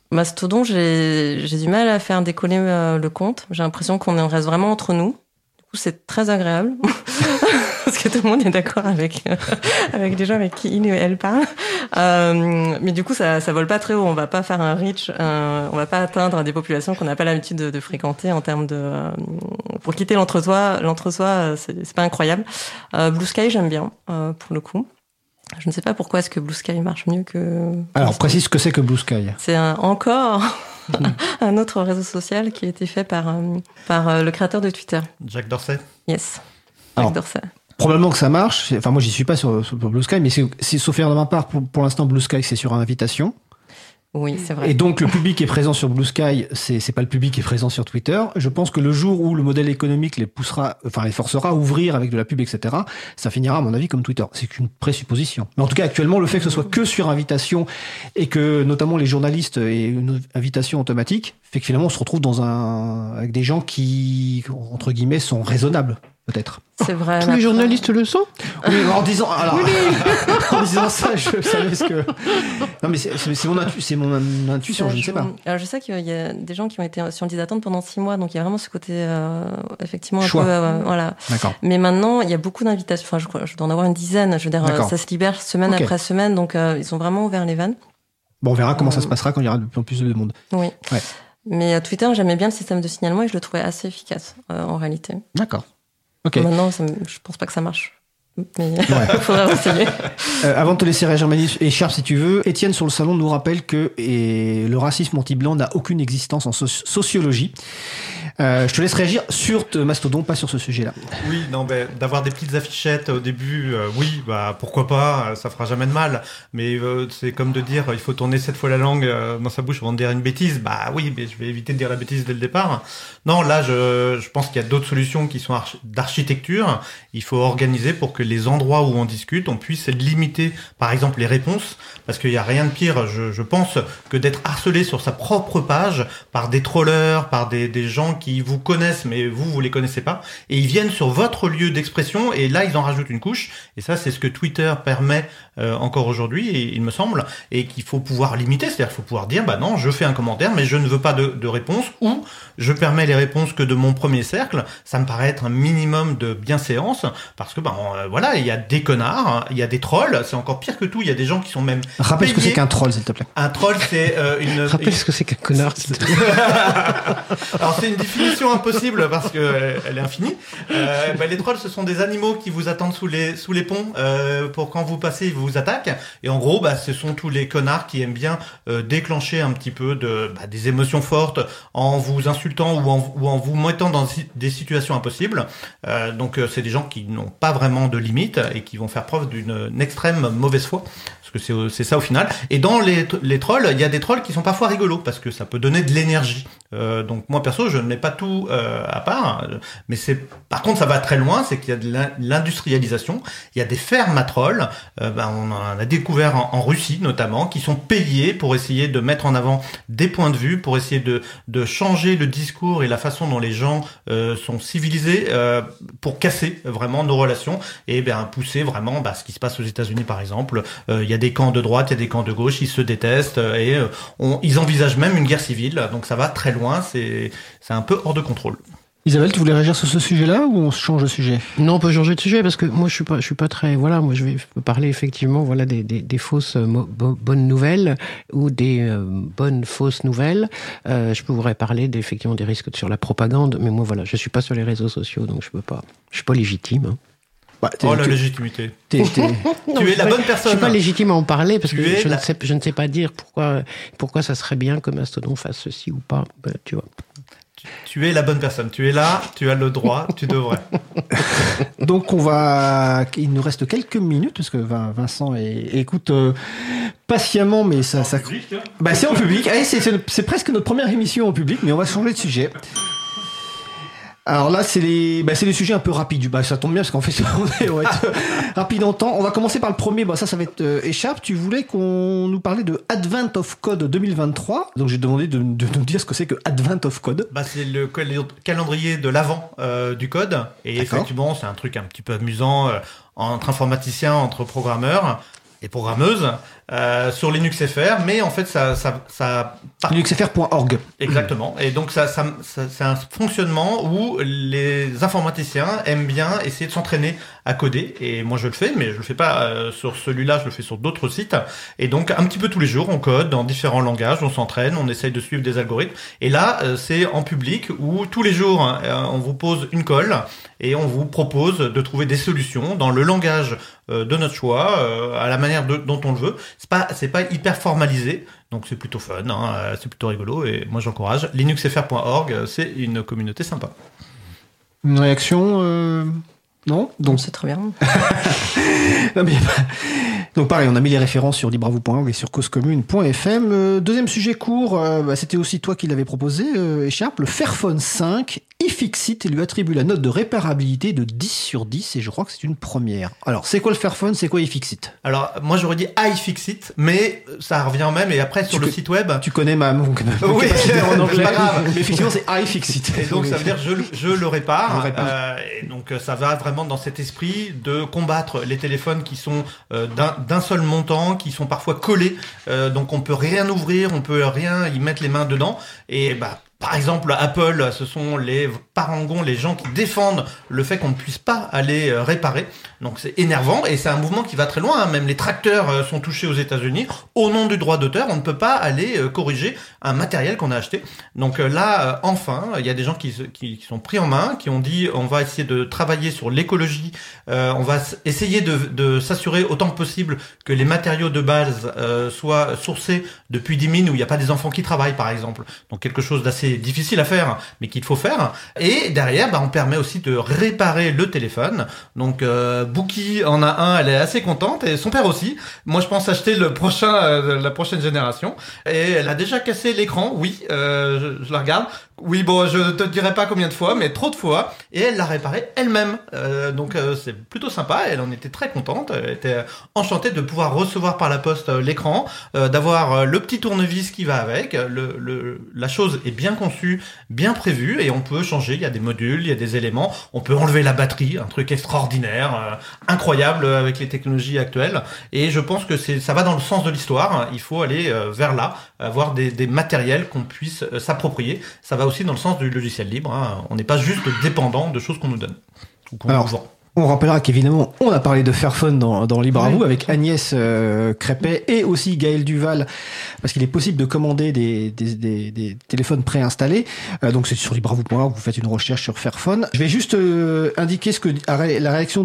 Mastodon, j'ai du mal à faire décoller le compte. J'ai l'impression qu'on reste vraiment entre nous. Du coup, c'est très agréable. Parce que tout le monde est d'accord avec les gens avec qui il ou elle parle. Mais du coup, ça vole pas très haut. On va pas faire un reach, on va pas atteindre des populations qu'on n'a pas l'habitude de fréquenter en termes de... pour quitter l'entre-soi, c'est pas incroyable. Blue Sky, j'aime bien, pour le coup. Je ne sais pas pourquoi est-ce que Blue Sky marche mieux que... Alors, précise ce que c'est que Blue Sky. C'est encore un autre réseau social qui a été fait par le créateur de Twitter. Jack Dorsey. Yes, Alors, Jack Dorsey. Probablement que ça marche. Enfin, moi, j'y suis pas sur Blue Sky, mais c'est sauf erreur de ma part, pour l'instant, Blue Sky, c'est sur invitation. Oui, c'est vrai. Et donc, le public est présent sur Blue Sky, c'est pas le public qui est présent sur Twitter. Je pense que le jour où le modèle économique les forcera à ouvrir avec de la pub, etc., ça finira, à mon avis, comme Twitter. C'est qu'une présupposition. Mais en tout cas, actuellement, le fait que ce soit que sur invitation et que, notamment, les journalistes aient une invitation automatique, fait que finalement, on se retrouve avec des gens qui, entre guillemets, sont raisonnables, peut-être. C'est vrai. Tous les journalistes le sont. Oui, en disant ça, je savais ce que... Non, mais c'est mon intuition, je ne sais pas. Alors, je sais qu'il y a des gens qui ont été sur une liste d'attente pendant 6 mois, donc il y a vraiment ce côté, effectivement, un choix. Peu, voilà. D'accord. Mais maintenant, il y a beaucoup d'invitations. Enfin, je dois en avoir une dizaine. Je veux dire, ça se libère semaine après semaine, donc ils ont vraiment ouvert les vannes. Bon, on verra comment ça se passera quand il y aura de plus en plus de monde. Oui. Ouais. Mais Twitter, j'aimais bien le système de signalement et je le trouvais assez efficace, en réalité. D'accord. Ok. Maintenant, je pense pas que ça marche. Mais il faudra renseigner. Avant de te laisser réagir, Manu et Charles, si tu veux, Étienne sur le salon nous rappelle que le racisme anti-blanc n'a aucune existence en sociologie. Je te laisse réagir sur Mastodon, pas sur ce sujet-là. Oui, non, ben, d'avoir des petites affichettes au début, oui, bah pourquoi pas, ça fera jamais de mal. Mais c'est comme de dire, il faut tourner 7 fois la langue dans sa bouche avant de dire une bêtise. Bah oui, mais je vais éviter de dire la bêtise dès le départ. Non, là, je pense qu'il y a d'autres solutions qui sont d'architecture. Il faut organiser pour que les endroits où on discute, on puisse limiter, par exemple, les réponses, parce qu'il y a rien de pire, je pense, que d'être harcelé sur sa propre page par des trollers, par des gens qui vous connaissent, mais vous les connaissez pas, et ils viennent sur votre lieu d'expression, et là, ils en rajoutent une couche, et ça, c'est ce que Twitter permet encore aujourd'hui, et il me semble, et qu'il faut pouvoir limiter, c'est-à-dire qu'il faut pouvoir dire, bah non, je fais un commentaire, mais je ne veux pas de réponse, ou je permets les réponses que de mon premier cercle. Ça me paraît être un minimum de bienséance, parce que voilà, il y a des connards, il y a des trolls, c'est encore pire que tout, il y a des gens qui sont même Rappelle ce que c'est qu'un troll, s'il te plaît. Un troll, c'est Rappelle ce que c'est qu'un connard, s'il te plaît. Alors c'est une définition impossible parce que elle est infinie. Les trolls, ce sont des animaux qui vous attendent sous les ponts pour quand vous passez, ils vous attaquent. Et en gros, ce sont tous les connards qui aiment bien déclencher un petit peu des émotions fortes en vous insultant ou en vous mettant dans des situations impossibles. Donc c'est des gens qui n'ont pas vraiment de limites et qui vont faire preuve d'une extrême mauvaise foi. Parce que c'est ça au final. Et dans les trolls, il y a des trolls qui sont parfois rigolos parce que ça peut donner de l'énergie. Donc moi perso, je ne mets pas tout à part, mais par contre ça va très loin, c'est qu'il y a de l'industrialisation. Il y a des fermes à trolls. On en a découvert en Russie notamment, qui sont payés pour essayer de mettre en avant des points de vue, pour essayer de changer le discours et la façon dont les gens sont civilisés, pour casser vraiment nos relations et pousser vraiment ce qui se passe aux États-Unis par exemple. Il y a des camps de droite, il y a des camps de gauche, ils se détestent et ils envisagent même une guerre civile. Donc ça va très loin, c'est un peu hors de contrôle. Isabelle, tu voulais réagir sur ce sujet-là ou on change de sujet ? Non, on peut changer de sujet parce que moi je suis pas très moi je vais parler effectivement des fausses bonnes nouvelles ou des bonnes fausses nouvelles. Je pourrais parler effectivement des risques sur la propagande, mais moi je suis pas sur les réseaux sociaux donc je suis pas légitime. Hein. La légitimité. Tu es la bonne personne. Je suis pas légitime à en parler parce que je ne sais pas dire pourquoi ça serait bien que Mastodon fasse ceci ou pas. Tu vois. Tu es la bonne personne. Tu es là, tu as le droit, tu devrais. Donc il nous reste quelques minutes parce que Vincent écoute patiemment, mais ça. Public, hein. C'est en public. Allez, c'est presque notre première émission en public, mais on va changer de sujet. Alors là, c'est les sujets un peu rapides. Ça tombe bien parce qu'en fait, on va être rapide en temps. On va commencer par le premier. Ça va être Écharpe. Tu voulais qu'on nous parlait de Advent of Code 2023. Donc j'ai demandé de nous dire ce que c'est que Advent of Code. C'est le calendrier de l'avant du code. Et d'accord. Effectivement, c'est un truc un petit peu amusant entre informaticiens, entre programmeurs et programmeuses. sur LinuxFR, mais en fait ça linuxfr.org. Exactement. Et donc ça c'est un fonctionnement où les informaticiens aiment bien essayer de s'entraîner à coder. Et moi je le fais, mais je le fais pas sur celui-là, je le fais sur d'autres sites. Et donc un petit peu tous les jours, on code dans différents langages, on s'entraîne, on essaye de suivre des algorithmes. Et là, c'est en public où tous les jours, on vous pose une colle et on vous propose de trouver des solutions dans le langage de notre choix, à la manière dont on le veut. C'est pas hyper formalisé. Donc c'est plutôt fun, c'est plutôt rigolo et moi j'encourage. linuxfr.org, c'est une communauté sympa. Une réaction non ? Donc c'est très bien. Non, mais, donc pareil, on a mis les références sur libravou.org et sur causecommune.fm. Deuxième sujet court, c'était aussi toi qui l'avais proposé, Écharpe, le Fairphone 5, iFixit lui attribue la note de réparabilité de 10 sur 10 et je crois que c'est une première. Alors c'est quoi le Fairphone, c'est quoi iFixit ? Alors moi j'aurais dit iFixit, mais ça revient au même et après sur le site web... Tu connais ma... Oui, c'est pas grave. Mais effectivement c'est iFixit. Et donc ça veut dire je le répare. Et donc ça va vraiment dans cet esprit de combattre les téléphones qui sont d'un seul montant, qui sont parfois collés, donc on peut rien ouvrir, on peut rien y mettre les mains dedans. Et par exemple, Apple, ce sont les parangons, les gens qui défendent le fait qu'on ne puisse pas aller réparer. Donc c'est énervant et c'est un mouvement qui va très loin. Même les tracteurs sont touchés aux États-Unis. Au nom du droit d'auteur, on ne peut pas aller corriger un matériel qu'on a acheté. Donc là, enfin, il y a des gens qui sont pris en main, qui ont dit on va essayer de travailler sur l'écologie, on va essayer de s'assurer autant que possible que les matériaux de base soient sourcés depuis des mines où il n'y a pas des enfants qui travaillent, par exemple. Donc quelque chose d'assez difficile à faire, mais qu'il faut faire. Et derrière, on permet aussi de réparer le téléphone. Donc Bookie en a un, elle est assez contente, et son père aussi. Moi, je pense acheter la prochaine génération. Et elle a déjà cassé l'écran, oui, je la regarde. Oui, bon, je te dirai pas combien de fois, mais trop de fois. Et elle l'a réparé elle-même. Donc c'est plutôt sympa. Elle en était très contente. Elle était enchantée de pouvoir recevoir par la poste l'écran, d'avoir le petit tournevis qui va avec. La chose est bien conçue, bien prévue, et on peut changer. Il y a des modules, il y a des éléments. On peut enlever la batterie, un truc extraordinaire, incroyable avec les technologies actuelles. Et je pense que ça va dans le sens de l'histoire. Il faut aller vers là, avoir des matériels qu'on puisse s'approprier. Ça va aussi dans le sens du logiciel libre. On n'est pas juste dépendant de choses qu'on nous donne ou qu'on nous vend. On rappellera qu'évidemment, on a parlé de Fairphone dans Libre à vous avec Agnès Crépet et aussi Gaël Duval, parce qu'il est possible de commander des téléphones préinstallés. Donc c'est sur libreavou.org, vous faites une recherche sur Fairphone. Je vais juste indiquer la réaction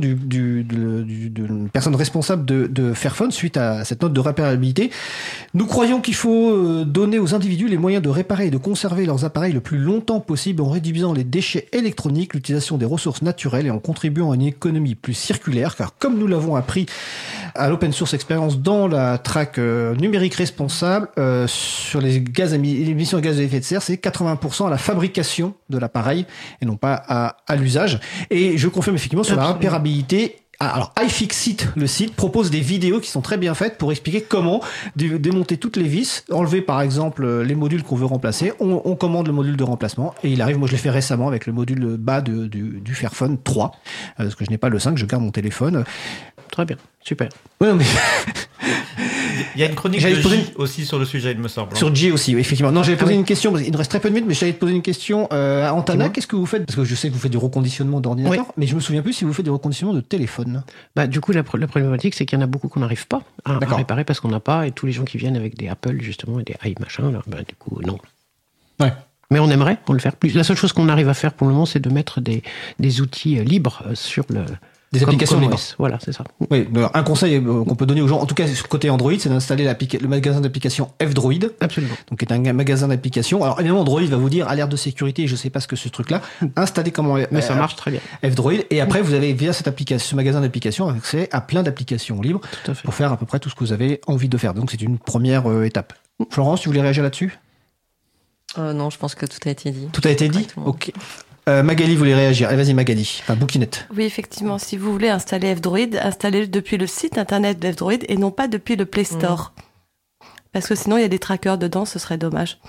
d'une personne responsable de Fairphone suite à cette note de réparabilité. Nous croyons qu'il faut donner aux individus les moyens de réparer et de conserver leurs appareils le plus longtemps possible en réduisant les déchets électroniques, l'utilisation des ressources naturelles et en contribuant à une économie plus circulaire, car comme nous l'avons appris à l'Open Source Experience dans la track numérique responsable, sur les émissions de gaz à effet de serre, c'est 80% à la fabrication de l'appareil et non pas à l'usage. Et je confirme effectivement sur la réparabilité. Alors, iFixit, le site, propose des vidéos qui sont très bien faites pour expliquer comment démonter toutes les vis, enlever par exemple les modules qu'on veut remplacer. On commande le module de remplacement et il arrive, moi je l'ai fait récemment avec le module bas du Fairphone 3, parce que je n'ai pas le 5, je garde mon téléphone. Très bien, super. Ouais, non, mais... Il y a une chronique de J aussi sur le sujet, il me semble. Sur J aussi, oui, effectivement. Non, j'avais posé une question, parce qu'il nous reste très peu de minutes, mais j'allais te poser une question à Antana. Qu'est-ce que vous faites ? Parce que je sais que vous faites du reconditionnement d'ordinateur, mais je me souviens plus si vous faites du reconditionnement de téléphone. Du coup, la problématique, c'est qu'il y en a beaucoup qu'on n'arrive pas à réparer parce qu'on n'a pas, et tous les gens qui viennent avec des Apple, justement, et des iMachin, du coup, non. Ouais. Mais on aimerait le faire plus. La seule chose qu'on arrive à faire pour le moment, c'est de mettre des outils libres sur le... Des applications libres. Voilà, c'est ça. Oui, alors un conseil qu'on peut donner aux gens, en tout cas côté Android, c'est d'installer le magasin d'applications F-Droid. Absolument. Donc, qui est un magasin d'applications. Alors, évidemment, Android va vous dire alerte de sécurité, je sais pas ce que ce truc-là. Installez comment. Mais ça marche très bien. F-Droid. Et après, vous avez via ce magasin d'applications accès à plein d'applications libres pour faire à peu près tout ce que vous avez envie de faire. Donc, c'est une première étape. Florence, tu voulais réagir là-dessus ? Non, je pense que tout a été dit. Tout a été dit ? Ok. Magali voulait réagir. Allez, vas-y Magali. Enfin, Bookinette. Oui, effectivement. Si vous voulez installer F-Droid, installez-le depuis le site internet de F-Droid et non pas depuis le Play Store. Parce que sinon, il y a des trackers dedans, ce serait dommage.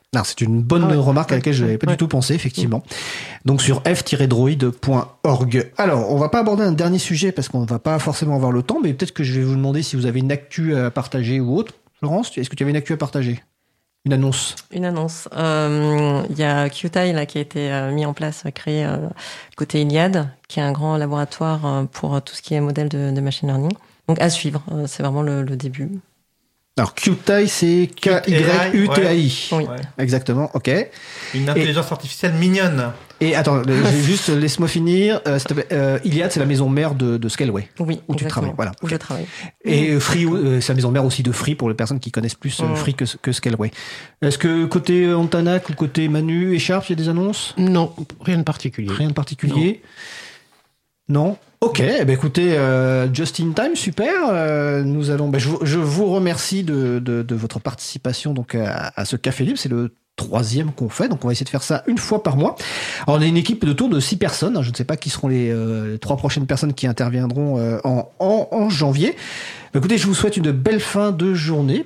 Non, c'est une bonne remarque à laquelle je n'avais pas du tout pensé, effectivement. Donc sur f-droid.org. Alors, on va pas aborder un dernier sujet parce qu'on va pas forcément avoir le temps, mais peut-être que je vais vous demander si vous avez une actu à partager ou autre. Florence, est-ce que tu avais une actu à partager ? Une annonce. Une annonce. Il y a QTile là, qui a été mis en place, créé côté Iliad, qui est un grand laboratoire pour tout ce qui est modèle de machine learning. Donc à suivre, c'est vraiment le début. Alors QTI, c'est K-Y-U-T-A-I. Oui. Exactement, ok. Une intelligence artificielle mignonne. Et attends, juste laisse-moi finir. Iliad, c'est la maison mère de Scaleway. Oui, où tu travailles. Voilà. Où je travaille. Et Free, c'est la maison mère aussi de Free pour les personnes qui connaissent plus Free que Scaleway. Est-ce que côté Antanac ou côté Manu et Sharp, il y a des annonces ? Non, rien de particulier. Rien de particulier ? Non. Ok, écoutez, just in time, super. Nous allons. Je vous remercie de votre participation donc à ce Café Libre. C'est le 3e qu'on fait, donc on va essayer de faire ça une fois par mois. Alors, on a une équipe de tour de 6 personnes. Je ne sais pas qui seront les 3 prochaines personnes qui interviendront en janvier. Écoutez, je vous souhaite une belle fin de journée.